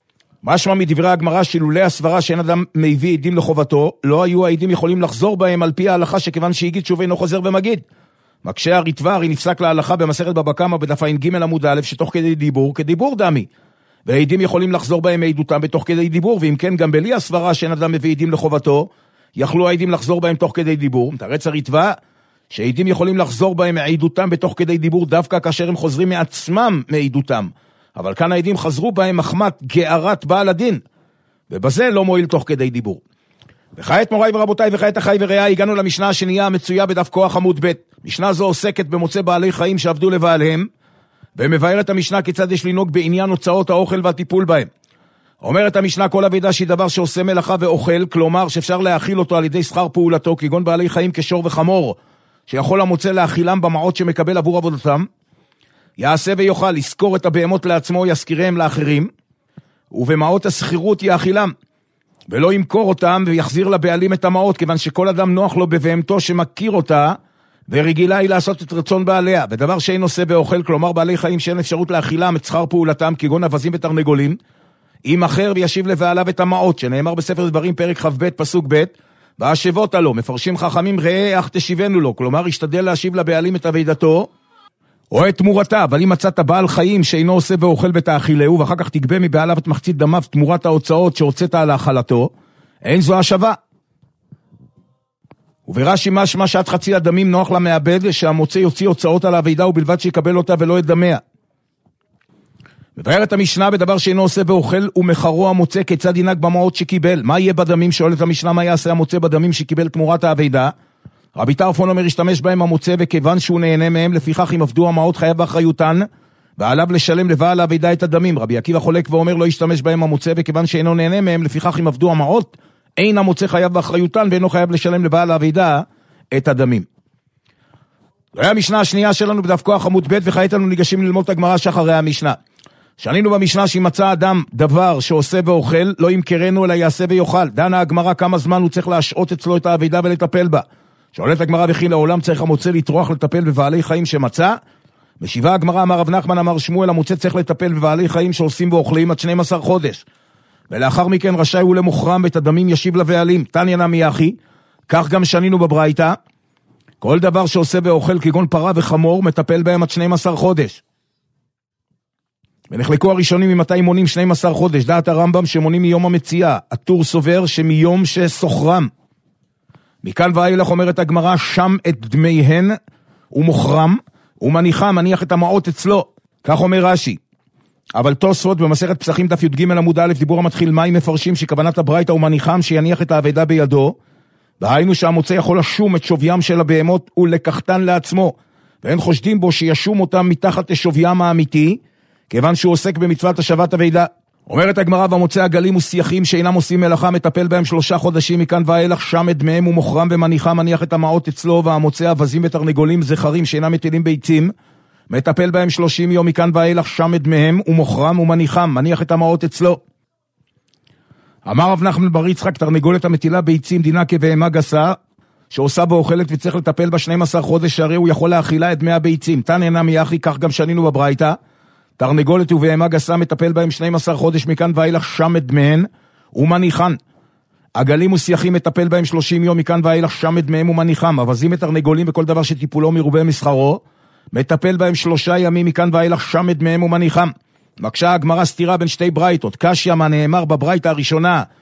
משמע מדברי הגמרא שלולא הסברה שאין אדם מביא עדים לחובתו, לא היו העדים יכולים לחזור בהם על פי ההלכה, שכיוון שהגיד שוב אינו חוזר ומגיד. מקשה הריטב"א, הרי נפסק להלכה במסכת בבא קמא בדף ע"ג עמוד א', שתוך כדי דיבור כדיבור דמי, והעדים יכולים לחזור בהם מעדותם בתוך כדי דיבור, ואם כן גם בלי הסברה שאין אדם מביא עדים לחובתו, יכלו העדים לחזור בהם תוך כדי דיבור. מתרץ הריטב"א שהעדים יכולים לחזור בהם מעדותם בתוך כדי דיבור דווקא כאשר הם חוזרים מעצמם מעדותם, אבל כאן העדים חזרו בהם מחמת גארת בעל הדין, ובזה לא מועיל תוך כדי דיבור. וכעת מוריי ורבותיי וכעת אחי ורעיי, הגענו למשנה השנייה המצויה בדף כוח עמוד ב'. משנה זו עוסקת במוצא בעלי חיים שעבדו לבעליהם, ומבארת המשנה כיצד יש לנהוג בעניין הוצאות האוכל והטיפול בהם. אומרת המשנה, כל אבידה שהיא דבר שעושה מלאכה ואוכל, כלומר שאפשר להאכיל אותו על ידי שכר פעולתו, כגון בעלי חיים כשור וחמור, שיכול המוצא להאכילם במעות שמקבל עבור עבודתם, יעשה ויוכל לזכור את הבהמות לעצמו, יזכירם לאחרים, ובמעות הסחירות יאכילם, ולא ימכור אותם ויחזיר לבעלים את המעות, כיוון שכל אדם נוח לו בבהמתו שמכיר אותה, ורגילה היא לעשות את רצון בעליה. ודבר שאין עושה ואוכל, כלומר בעלי חיים שאין אפשרות להאכילם את שכר פעולתם, כגון אבזים ותרנגולים, אם אחר וישיב לבעליו את המעות, שנאמר בספר דברים פרק כ"ב פסוק ב', והשבות עלו, מפרשים חכמים, ראה אך תשיבנו לו, כלומר ישתדל להשיב לבעלים את אבידתו, או את תמורתה. אבל אם מצאת בעל חיים שאינו עושה ואוכל ותאכילהו, ואחר כך תגבה מבעליו את מחצית דמיו תמורת ההוצאות שהוצאת על האכלתו, אין זו השבה. וברש"י משמע שעד חצי הדמים נוח למעבד, שהמוצא יוציא הוצאות על האבידה ובלבד שיקבל אותה ולא את דמיה. מבארת המשנה בדבר שאינו עושה ואוכל ומחרו המוצא, כיצד ינהג במעות שקיבל. מה יהיה בדמים? שואלת המשנה, מה יעשה המוצא בדמים שקיבל תמורת האבידה? רבי טרפון אומר, ישתמש בהם המוצא, וכיוון שהוא נהנה מהם, לפיכך אם עבדו המעות חייב באחריותן, ועליו לשלם לבעל האבידה את הדמים. רבי עקיבא חולק ואומר, לא ישתמש בהם המוצא, וכיוון שאינו נהנה מהם, לפיכך אם עבדו המעות, אין המוצא חייב באחריותן, ואינו חייב לשלם לבעל האבידה את הדמים. זו המשנה השנייה שלנו בדף כוח עמוד ב', וכעת אנו ניגשים ללמוד את הגמרא שאחרי המשנה. שנינו במשנה שאם מצא אדם דבר שעושה ואוכל, לא ימכרנו אלא יעשה ויוכל. דנה הגמרא כמה זמן הוא צריך להשעות אצלו את האבידה ולטפל בה. שואלת הגמרא, וכי לעולם צריך המוצא לטרוח לטפל בבעלי חיים שמצא? משיבה הגמרא, אמר רב נחמן אמר שמואל, המוצא צריך לטפל בבעלי חיים שעושים ואוכלים עד 12 חודש. ולאחר מכן רשאי הוא למוכרם, ואת הדמים ישיב לבעלים. תניא נמי אחי, כך גם שנינו בברייתא, כל דבר שעושה ואוכל כגון פרה וחמור מטפל בהם עד 12 חודש. ונחלקו הראשונים ממתי מונים 12 חודש. דעת הרמב"ם שמונים מיום המציאה, הטור סובר שמיום שסוחרם. מכאן ואילך אומרת הגמרא, שם את דמיהן ומוכרם ומניחה, מניח את המעות אצלו. כך אומר רש"י. אבל תוספות במסכת פסחים דף י"ג עמוד א', דיבור המתחיל מים, מפרשים שכוונת הברייתא הוא מניחם שיניח את האבדה בידו, והיינו שהמוצא יכול לשום את שוויים של הבהמות ולקחתן לעצמו, ואין חושדים בו שישום אותם מתחת לשוויים האמיתי, כיוון שהוא עוסק במצוות השבת אבידה. אומרת הגמרא, והמוצא הגלים וסייחים שאינם עושים מלאכה מטפל בהם 3 חודשים, מכאן ואילך שם את דמיהם ומוכרם ומניחה, מניח את המעות אצלו. והמוצא אבזים ותרנגולים זכרים שאינם מטילים ביצים מטפל בהם 30 יום, מכאן ואילך שם את דמיהם ומוכרם ומניחם, מניח את המעות אצלו. אמר רב נחמן בר יצחק, תרנגולת המטילה ביצים דינה כבהמה גסה שעושה ואוכלת וצריך לטפל בה 12 חודש, שהרי הוא יכול להאכילה את 100 ביצים. תניא נמי אחי, כך גם שנינו בברייתא, תרנגולת ובהמה גסה מטפל בהם 12 חודש, מכאן ואילך שם את דמיהן ומניחן. עגלים וסייחים מטפל בהם 30 יום, מכאן ואילך שם את דמיהם ומניחם. אבזים ותרנגולים וכל דבר שטיפולו מרובה מסחרו מטפל בהם 3 ימים, מכאן ואילך שם את דמיהם ומניחם. מקשה הגמרא סתירה בין שתי ברייתות. קשיא מה נאמר בברייתא הראשונה,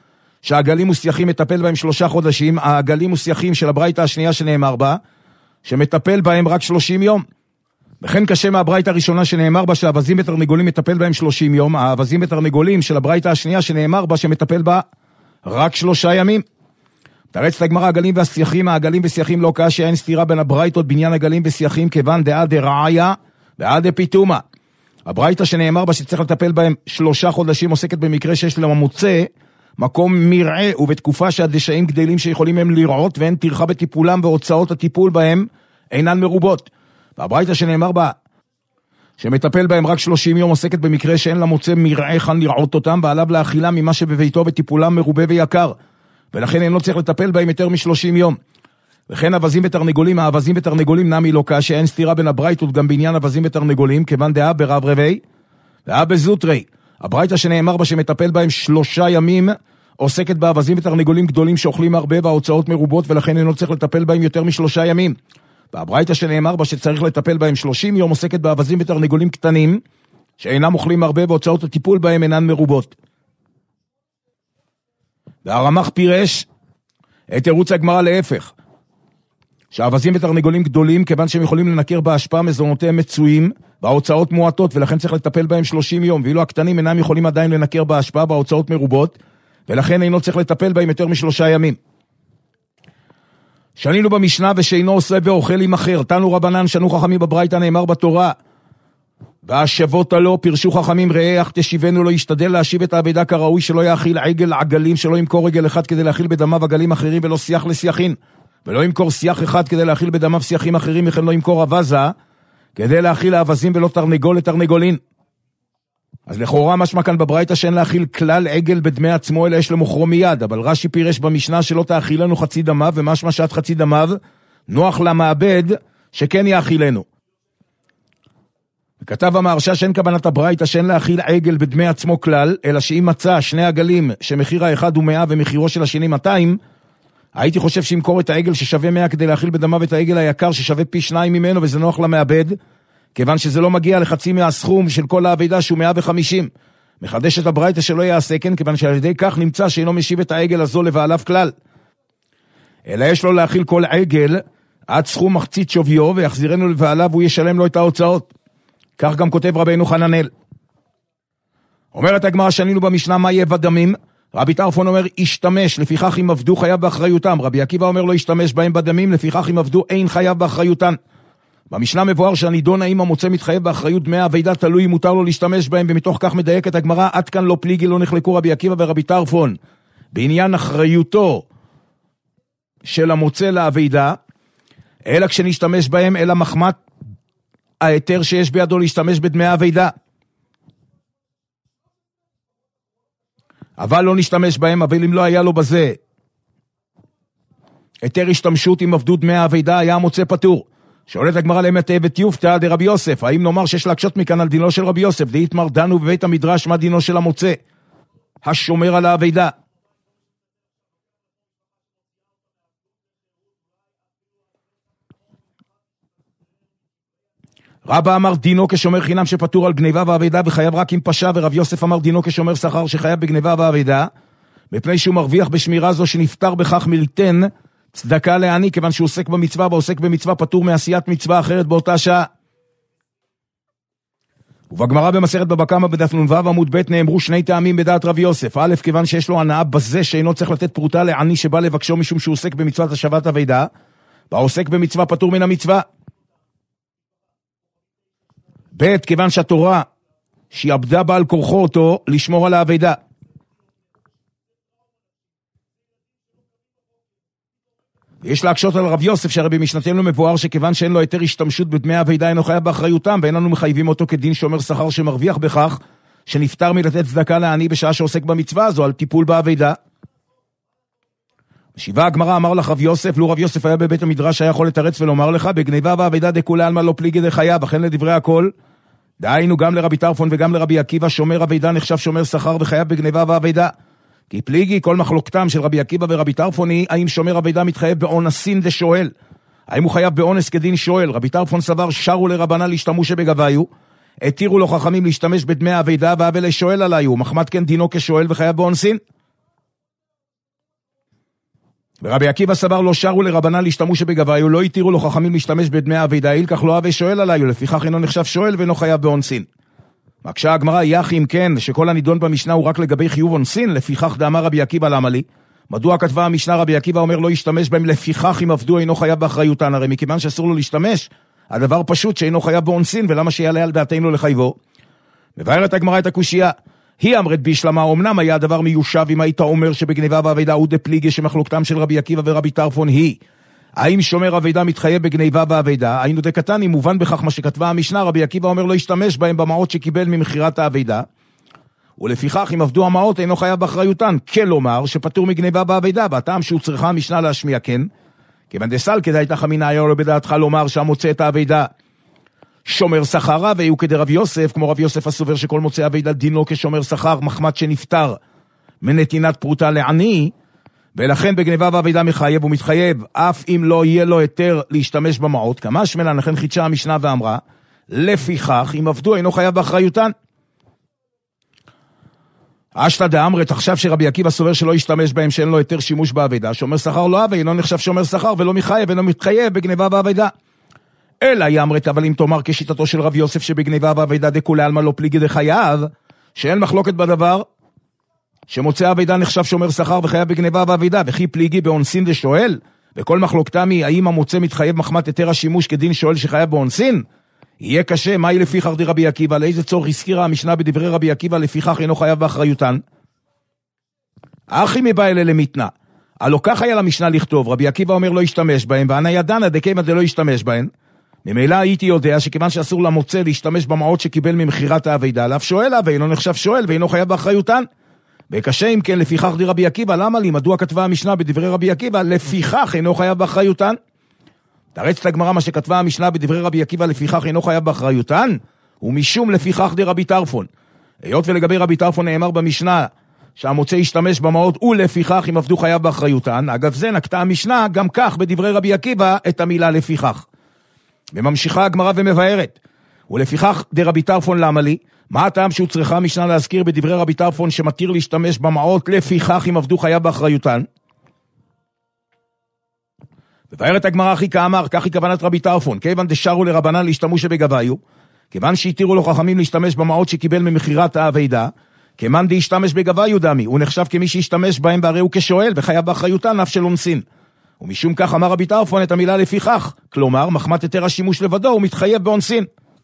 שהעגלים וסייחים מטפל בהם 3 חודשים, העגלים וסייחים של הברייתא השנייה שנאמר בה, שמטפל בהם רק 30 יום. וכן קשה מהברייתא הראשונה שנאמר בה, שהאווזים ותרנגולים מטפל בהם 30 יום, האווזים ותרנגולים של הברייתא השנייה שנאמר בה, שמטפל בה רק 3 ימים. תרץ לגמרא, העגלים והסייחים, העגלים וסייחים לא קשה, אין סתירה בין הברייתות בעניין עגלים וסייחים, כיוון דעה דרעיה ועד דפיתומה. הברייתא שנאמר בה שצריך לטפל בהם 3 חודשים עוסקת במקרה שיש להם מוצא מקום מרעה, ובתקופה שהדשאים גדלים שיכולים הם לרעות, ואין טרחה בטיפולם והוצאות הטיפול בהם אינן מרובות. והברייתא שנאמר בה שמטפל בהם רק 30 יום עוסקת במקרה שאין למוצא מרעה חן לרעות אותם, ועליו להאכילה ממה שבביתו וטיפולם מרובה ויקר, ולכן אין לא צריך לטפל בהם יותר מ-30 יום. וכן אווזים ותרנגולים, האווזים ותרנגולים נמי לא קשה, אין סתירה בין הברייתות גם בעניין אווזים ותרנגולים, כיוון דעה ברב רבי דעה בזוטרי. הברייתא שנאמר בה שמטפל בהם 3 ימים עוסקת באווזים ותרנגולים גדולים שאוכלים הרבה וההוצאות מרובות, ולכן אינו צריך לטפל בהם יותר מ3 ימים. והברייתא שנאמר בה שצריך לטפל בהם 30 יום עוסקת באווזים ותרנגולים קטנים שאינם אוכלים הרבה והוצאות הטיפול בהם אינן מרובות. והרמ"ח פירש את תירוץ הגמרא להפך, שהאווזים ותרנגולים גדולים, כיוון שהם יכולים לנקר בהשפעה, מזונותיהם מצויים וההוצאות מועטות, ולכן צריך לטפל בהם 30 יום, ואילו הקטנים אינם יכולים עדיין לנקר בהשפעה וההוצאות מרובות, ולכן אינו צריך לטפל בהם יותר מ3 ימים. שנינו במשנה ושאינו עושה ואוכל עם אחר, תנו רבנן שנו חכמים בברייתא, נאמר בתורה, והשבות עלו פירשו חכמים, ראה אך תשיבנו, לא ישתדל להשיב את העבדה כראוי, שלא יאכיל עגל עגלים, שלא ימכור עגל אחד כדי להאכיל בדמיו עגלים אחרים, ולא שיח לשיחין, ולא ימכור שיח אחד כדי להאכיל בדמיו שיחים אחרים, וכן לא ימכור אווזה כדי להאכיל האווזים, ולא תרנגול לתרנגולין. אז לכאורה משמע כאן בברייתא שאין להאכיל כלל עגל בדמי עצמו, אלא יש למוכרו מיד, אבל רש"י פירש במשנה שלא תאכילנו חצי דמיו, ומשמע שעד חצי דמיו נוח למעבד שכן יאכילנו. וכתב המהרש"א שאין כוונת הברייתא שאין להאכיל עגל בדמי עצמו כלל, אלא שאם מצא 2 עגלים שמחיר האחד הוא 100 ומחירו של השני 200, הייתי חושב שימכור את העגל ששווה 100 כדי להאכיל בדמיו את העגל היקר ששווה פי 2 ממנו, וזה נוח למעבד, כיוון שזה לא מגיע לחצי מהסכום של כל העבדה שהוא 150. מחדש את הברייתא שלא יעשה כן, כיוון שעל ידי כך נמצא שאינו משיב את העגל הזו לבעליו כלל, אלא יש לו להאכיל כל עגל עד סכום מחצית שוויו, ויחזירנו לבעליו והוא ישלם לו את ההוצאות. כך גם כותב רבינו חננאל. אומרת הגמרא, שנינו במשנה מה יהיה בדמים, רבי טרפון אומר ישתמש, לפיכך אם עבדו חייב באחריותם. רבי עקיבא אומר לא ישתמש בהם בדמים, לפיכך אם עבדו אין חייב באחריותן. במשנה מבואר שהנידון האם המוצא מתחייב באחריות דמי העבדה, תלוי אם מותר לו להשתמש בהם, ומתוך כך מדייק את הגמרא, עד כאן לא פליגי, לא נחלקו רבי עקיבא ורבי טרפון בעניין אחריותו של המוצא לעבדה, אלא כשנשתמש בהם, אלא מחמת ההיתר שיש בידו להשתמש בדמי העבדה. אבל לא נשתמש בהם, אבל אם לא היה לו בזה היתר השתמשות עם עבדות דמי העבדה, היה המוצא פטור. שואלת הגמרא למתי ותיופתא דרבי יוסף, האם נאמר שיש להקשות מכאן על דינו של רבי יוסף, דאיתמר דנו בבית המדרש מה דינו של המוצא השומר על העבדה. רבא אמר דינו כשומר חינם שפטור על גניבה ועבדה וחייב רק עם פשע, ורב יוסף אמר דינו כשומר שכר שחייב בגניבה ועבדה, מפני שהוא מרוויח בשמירה זו שנפטר בכך מליתן צדקה לעני, כיוון שהוא עוסק במצווה, ועוסק במצווה פטור מעשיית מצווה אחרת באותה שעה. ובגמרא במסכת בבא קמא בדף נ"ו עמוד ב' נאמרו 2 טעמים בדעת רב יוסף. א', כיוון שיש לו הנאה בזה שאינו צריך לתת פרוטה לעני שבא לבקשו משום שהוא עוסק במצוות השבת עבדה, והעוסק במצווה פטור מן המצווה. ב', כיוון שהתורה שיעבדה בעל כורחו אותו לשמור על העבדה. יש להקשות על רב יוסף שהרבי משנתנו מבואר שכיוון שאין לו היתר השתמשות בדמי העבדה אינו חייב באחריותם, ואין לנו מחייבים אותו כדין שומר שכר שמרוויח בכך שנפטר מלתת צדקה לעני בשעה שעוסק במצווה הזו על טיפול בעבדה. בשיבה הגמרא אמר לך רב יוסף, לו רב יוסף היה בבית המדרש היה יכול לתרץ ולומר לך בגניבה ועבדה דכולי עלמא לא פליגי דחייב, אכן לדברי הכל דהיינו גם לרבי טרפון וגם לרבי עקיבא שומר עבדה נחשב שומר שכר וחייב בגניבה ועבדה. כי פליגי כל מחלוקתם של רבי עקיבא ורבי טרפון היא האם שומר עבדה מתחייב באונסין דשואל, האם הוא חייב באונס כדין שואל. רבי טרפון סבר שרו לרבנה להשתמו שבגביו, התירו לו חכמים להשתמש בדמי העבדה, והבל לשואל עליו מחמת כן דינו כשואל וחייב באונסין. ורבי עקיבא סבר לא שרו לרבנן להשתמש בגביו, לא התירו לו חכמים להשתמש בדמי האבידה, אילקח לא אהבה שואל עליו, לפיכך אינו נחשב שואל ואינו חייב באונסין. מקשה הגמרא, יחי אם כן, שכל הנידון במשנה הוא רק לגבי חיוב אונסין, לפיכך דאמר רבי עקיבא למה לי? מדוע כתבה המשנה רבי עקיבא אומר לא ישתמש בהם, לפיכך אם עבדו אינו חייב באחריותן, הרי מכיוון שאסור לו להשתמש, הדבר פשוט שאינו חייב באונסין, ולמה שיעלה על דעתנו לחייבו? מבארת הגמרא את הקושייה, היא אמרת בישלמה, אמנם היה הדבר מיושב אם היית אומר שבגניבה ואבידה הוא דפליגי שמחלוקתם של רבי עקיבא ורבי טרפון היא, האם שומר אבידה מתחייב בגניבה ואבידה? היינו דקתן, אם מובן בכך מה שכתבה המשנה, רבי עקיבא אומר לא ישתמש בהם במעות שקיבל ממחירת האבידה, ולפיכך אם עבדו המעות אינו חייב באחריותן, כלומר שפטור מגניבה באבידה, והטעם שהוא צריכה המשנה להשמיע כן, כיוון דסל כדאי תחמינה היה עולה בדעתך לומר שהמוצא את האבידה שומר שכרה, והוא כדי רב יוסף, כמו רב יוסף הסובר שכל מוצא אבידה דינו כשומר שכר, מחמת שנפטר מנתינת פרוטה לעני, ולכן בגניבה ואבידה מחייב ומתחייב, אף אם לא יהיה לו היתר להשתמש במעות, כמה שמלה, לכן חידשה המשנה ואמרה, לפיכך אם עבדו אינו חייב באחריותן. אשתא דאמרת, עכשיו שרבי עקיבא סובר שלא ישתמש בהם שאין לו היתר שימוש באבידה, שומר שכר לא אהבה, אינו נחשב שומר שכר ולא מחייב, אינו מתחייב בגניבה ואבידה. אלא יאמרת, אבל אם תאמר כשיטתו של רב יוסף שבגניבה ואבידה דכולי עלמא לא פליגי דחייב, שאין מחלוקת בדבר, שמוצא אבידה נחשב שומר שכר וחייב בגניבה ואבידה, וכי פליגי באונסין דשואל, וכל מחלוקתם היא האם המוצא מתחייב מחמת היתר השימוש כדין שואל שחייב באונסין, יהיה קשה, מהי לפיכך דרבי עקיבא, לאיזה צורך הזכירה המשנה בדברי רבי עקיבא, לפיכך אינו חייב באחריותן? אחי מבא אלה למתנה, הלא כך היה למשנה לכתוב, רבי עקיבא אומר לא ישתמש בהם, ואנה ידענה דקיימא דלא ישתמש בהם, ממילא הייתי יודע שכיוון שאסור למוצא להשתמש במעות שקיבל ממחירת האבידה, לאף שואל לה, ואינו נחשב שואל, ואינו חייב באחריותן. וקשה אם כן, לפיכך דרבי עקיבא, למה לי? מדוע כתבה המשנה בדברי רבי עקיבא, לפיכך אינו חייב באחריותן? תרץ את הגמרא מה שכתבה המשנה בדברי רבי עקיבא, לפיכך אינו חייב באחריותן, ומשום לפיכך דרבי טרפון. היות ולגבי רבי טרפון נאמר במשנה, שהמוצא ישתמש במעות, ולפיכך אם עבדו חייב באחריותן, אגב זה נקטה המשנה גם כך בדברי רבי עקיבא את המילה לפיכך. וממשיכה הגמרא ומבארת, ולפיכך דרבי טרפון למה לי? מה הטעם שהוא צריכה משנה להזכיר בדברי רבי טרפון שמתיר להשתמש במעות לפיכך אם עבדו חייב באחריותן? מבארת הגמרא הכי כאמר, כך היא כוונת רבי טרפון, כיוון דשרו לרבנן להשתמש בגביו, כיוון שהתירו לו חכמים להשתמש במעות שקיבל ממחירת האבידה, כיוון דהשתמש בגביו דמי, הוא נחשב כמי שהשתמש בהם והרי הוא כשואל וחייב באחריותן אף של אונסין. ומשום כך אמר רבי טרפון את המילה לפיכך, כלומר מחמת היתר השימוש לבדו הוא מתחייב באונסין.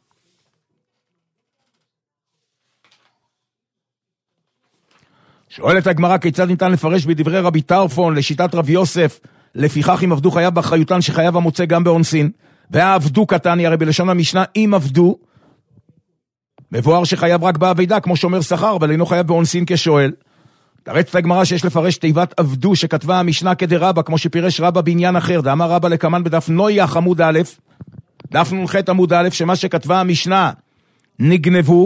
שואלת הגמרא כיצד ניתן לפרש בדברי רבי טרפון לשיטת רבי יוסף, לפיכך אם עבדו חייב באחריותן שחייב המוצא גם באונסין, והעבדו קטני, הרי בלשון המשנה אם עבדו, מבואר שחייב רק באבידה כמו שומר שכר, אבל אינו חייב באונסין כשואל. תרץ את הגמרא שיש לפרש תיבת עבדו שכתבה המשנה כדרבא, כמו שפירש רבא בעניין אחר, דאמר רבא לקמן בדף נויח עמוד א', דף נ"ח עמוד א', שמה שכתבה המשנה נגנבו,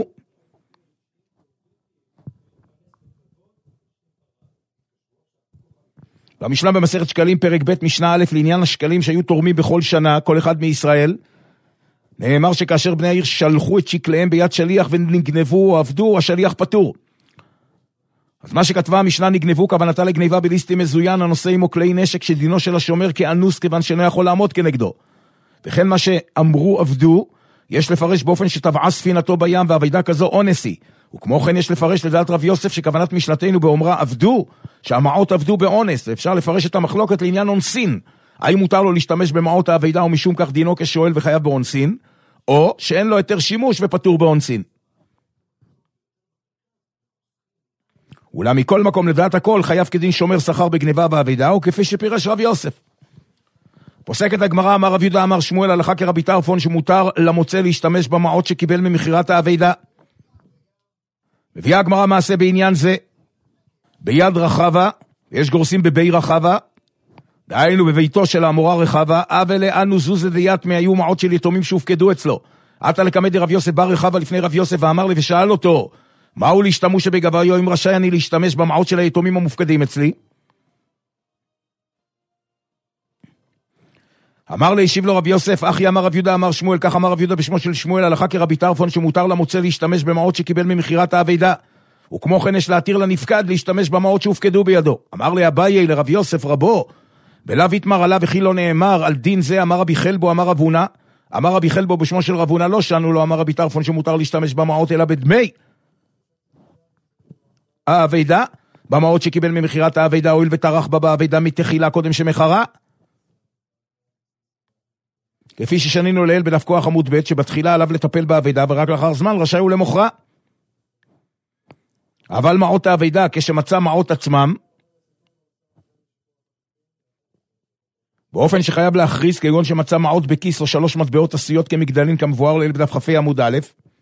במשנה במסכת שקלים פרק ב' משנה א' לעניין השקלים שהיו תורמים בכל שנה, כל אחד מישראל, נאמר שכאשר בני העיר שלחו את שקליהם ביד שליח ונגנבו או עבדו, השליח פטור. אז מה שכתבה המשנה נגנבו, כוונתה לגניבה בליסטי מזוין הנושא עמו כלי נשק שדינו של השומר כאנוס כיוון שאינו יכול לעמוד כנגדו. וכן מה שאמרו עבדו, יש לפרש באופן שטבעה ספינתו בים והאבידה כזו אונסי. וכמו כן יש לפרש לדעת רב יוסף שכוונת משנתנו באומרה עבדו, שהמעות עבדו באונס, ואפשר לפרש את המחלוקת לעניין אונסין. האם מותר לו להשתמש במעות האבידה ומשום כך דינו כשואל וחייב באונסין, או שאין לו יותר שימוש ופטור באונסין. אולם מכל מקום לדעת הכל חייב כדין שומר שכר בגניבה באבידה, או כפי שפירש רב יוסף. פוסקת הגמרא אמר רב יהודה אמר שמואל הלכה כרבי טרפון שמותר למוצא להשתמש במעות שקיבל ממחירת האבידה. מביאה הגמרא מעשה בעניין זה ביד רחבה, יש גורסים בבי רחבה, דהיינו בביתו של האמורה רחבה, אבל לאנו זוזה דיית מהיו מעות של יתומים שהופקדו אצלו. עתה לקמד רב יוסף בר רחבה לפני רב יוסף ואמר לי ושאל אותו, מהו להשתמש שבגביו, אם רשאי אני להשתמש במעות של היתומים המופקדים אצלי? אמר לי, השיב לו רב יוסף, אחי אמר רב יהודה אמר שמואל, כך אמר רב יהודה בשמו של שמואל, הלכה כרבי טרפון שמותר למוצא להשתמש במעות שקיבל ממחירת האבידה, וכמו כן יש להתיר לנפקד להשתמש במעות שהופקדו בידו. אמר לי אביי לרב יוסף רבו, ולא יתמר עליו וכי לא נאמר על דין זה, אמר רבי חלבו, אמר רב הונא, אמר רבי חלבו בשמו של רב הונא, לא שנו לו, אמר רבי טרפון שמותר להשתמש במעות אלא בדמי האבידה, במעות שקיבל ממחירת האבידה, הואיל וטרח בה באבידה מתחילה קודם שמחרה. כפי ששנינו לעיל בדף כוח עמוד ב' שבתחילה עליו לטפל באבידה ורק לאחר זמן רשאי הוא למוכרה. אבל מעות האבידה כשמצא מעות עצמם באופן שחייב להכריז כגון שמצא מעות בכיס או 3 מטבעות עשויות כמגדלין כמבואר לעיל בדף כ"ה עמוד א',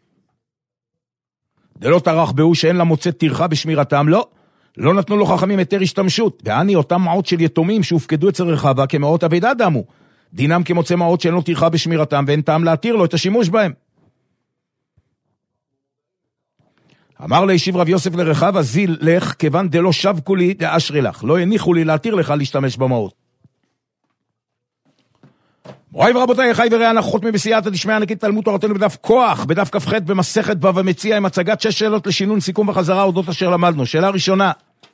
דלא טרח בהו שאין לה מוצאת טרחה בשמירתם, לא נתנו לו חכמים היתר השתמשות, ועני אותם מעות של יתומים שהופקדו אצל רחבה כמעות אבידה דמו, דינם כמוצא מעות שאין לו טרחה בשמירתם ואין טעם להתיר לו את השימוש בהם. אמר לישיב רב יוסף לרחבה, זיל לך כיוון דלא שבקו לי דאשרי לך, לא הניחו לי להתיר לך להשתמש במעות. מוריי ורבותיי, חי וראה, אנחנו חותמים בסייעתא דשמיא ענקית תלמוד תורתנו בדף כוח, בדף כ"ח במסכת בבא מציעא, עם הצגת 6 שאלות לשינון, סיכום וחזרה אודות אשר למדנו. שאלה ראשונה,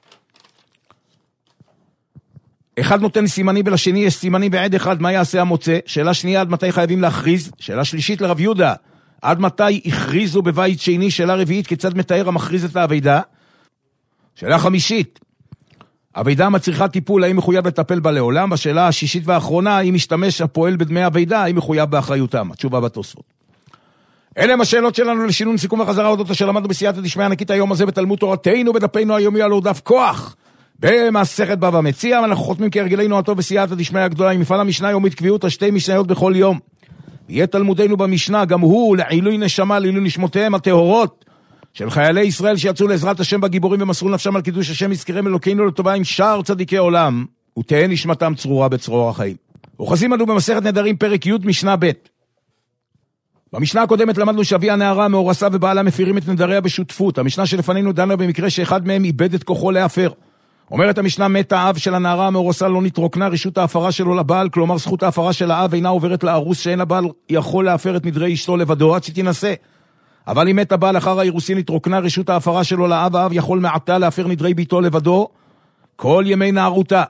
אחד נותן סימנים ולשני יש סימנים בעד אחד, מה יעשה המוצא? שאלה שנייה, עד מתי חייבים להכריז? שאלה שלישית לרב יהודה, עד מתי הכריזו בבית שני? שאלה רביעית, כיצד מתאר המכריז את האבידה? שאלה חמישית, אבידה מצריכה טיפול, האם מחויב לטפל בה לעולם? בשאלה השישית והאחרונה, האם משתמש הפועל בדמי אבידה, האם מחויב באחריותם? התשובה בתוספות. אלה הם השאלות שלנו לשינון, סיכום וחזרה אודות אשר למדנו בסייעתא דשמיא ענקית היום הזה בתלמוד תורתנו בדפנו היומי על דף כוח במסכת בבא מציעא. אנחנו חותמים כהרגלנו הטוב בסייעתא דשמיא הגדולה עם מפעל המשנה היומית קביעות 2 משניות בכל יום. יהיה תלמודנו במשנה גם הוא לעילוי נשמה, לעילוי נשמותיהם הטהורות של חיילי ישראל שיצאו לעזרת השם בגיבורים ומסרו נפשם על קידוש השם, יזכרם אלוקינו לטובה עם שאר צדיקי עולם, ותהא נשמתם צרורה בצרור החיים. אוחזים אנו במסכת נדרים פרק י' משנה ב'. במשנה הקודמת למדנו שאבי הנערה מאורסה ובעלה מפירים את נדריה בשותפות. המשנה שלפנינו דנה במקרה שאחד מהם איבד את כוחו להפר. אומרת המשנה, מת האב של הנערה המאורסה, לא נתרוקנה רשות ההפרה שלו לבעל, כלומר זכות ההפרה של האב אינה עוברת לארוס שאין הבעל יכול להפר את נדרי אשתו לבדו עד שתנסה. אבל אם מת הבעל אחר האירוסין, התרוקנה רשות ההפרה שלו לאב, האב יכול מעתה להפר נדרי ביתו לבדו כל ימי נערותה.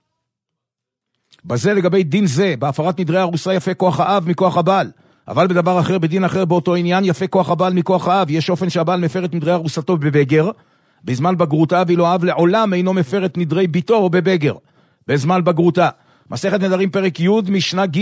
בזה לגבי דין זה, בהפרת נדרי הארוסה יפה כוח האב מכוח הבעל, אבל בדבר אחר, בדין אחר באותו עניין, יפה כוח הבעל מכוח האב. יש אופן שהבעל מפר את נדרי ארוסתו בבגר, בזמן בגרותה, ואילו האב לעולם אינו מפר את נדרי ביתו או בבגר, בזמן בגרותה. מסכת נדרים פרק י' משנה ג'.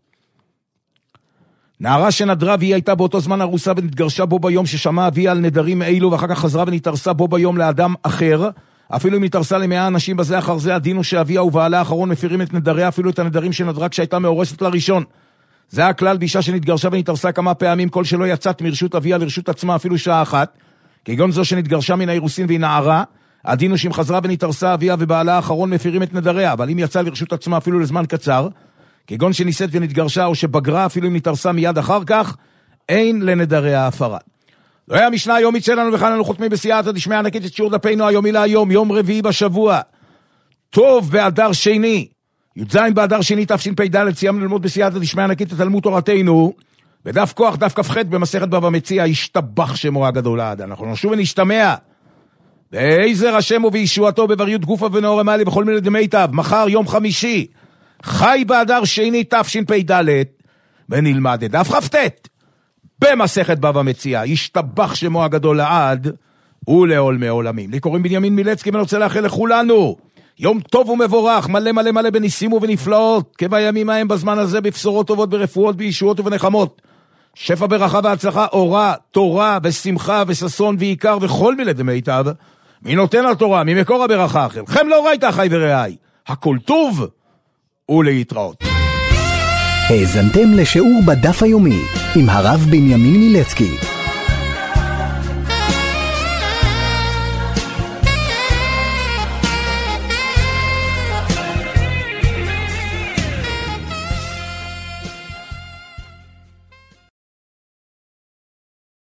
נערה שנדרה והיא הייתה באותו זמן ארוסה ונתגרשה בו ביום ששמע אביה על נדרים אילו, ואחר כך חזרה ונתארסה בו ביום לאדם אחר, אפילו אם נתארסה ל100 אנשים בזה אחר זה, הדין הוא שאביה ובעלה האחרון מפירים את נדריה, אפילו את הנדרים שנדרה כשהייתה מאורסת לראשון. זה הכלל באישה שנתגרשה ונתארסה כמה פעמים, כל שלא יצאת מרשות אביה לרשות עצמה אפילו שעה אחת, כגון זו שנתגרשה מן האירוסין והיא נערה, הדין הוא שאם חזרה ונתארסה אביה ובעלה האחרון מפירים את נדריה, אבל אם יצא לרשות עצמה אפילו לזמן קצר, כגון שניסית ונתגרשה או שבגרה אפילו אם נתארסה מיד אחר כך, אין לנדריה הפרה. לא היה המשנה היומית שלנו, וכאן אנו חותמים בסייעתא דשמיא ענקית את שיעור דפנו היומי להיום, יום רביעי בשבוע, טוב באדר שני, י"ז באדר שני תשפ"ד. סיימנו ללמוד בסייעתא דשמיא ענקית את תלמוד תורתנו בדף כוח דף כ"ח במסכת בבא מציעא, ישתבח שמו הגדול לעד. אנחנו נשוב ונשתמע בעזר השם ובישועתו, בבריות גופה ונאור מעלה בכל מיני דמיטב. מחר יום חמישי חי באדר שני תשפ"ד, ונלמד את דף כ"ט במסכת בבא מציעא, ישתבח שמו הגדול לעד ולעולמי עולמים. לי קוראים בנימין מילצקי, ואני רוצה לאחל לכולנו יום טוב ומבורך, מלא מלא מלא בניסים ובנפלאות, כבימים ההם בזמן הזה, בבשורות טובות, ברפואות, בישועות ובנחמות, שפע ברכה והצלחה, אורה, תורה ושמחה וששון ועיקר וכל מיני דמיטב, מי נותן התורה, ממקור הברכה אחר. לכם לא ראית חי ורעי, הכל טוב ולהתראות. האזנתם לשיעור בדף היומי עם הרב בנימין מילצקי.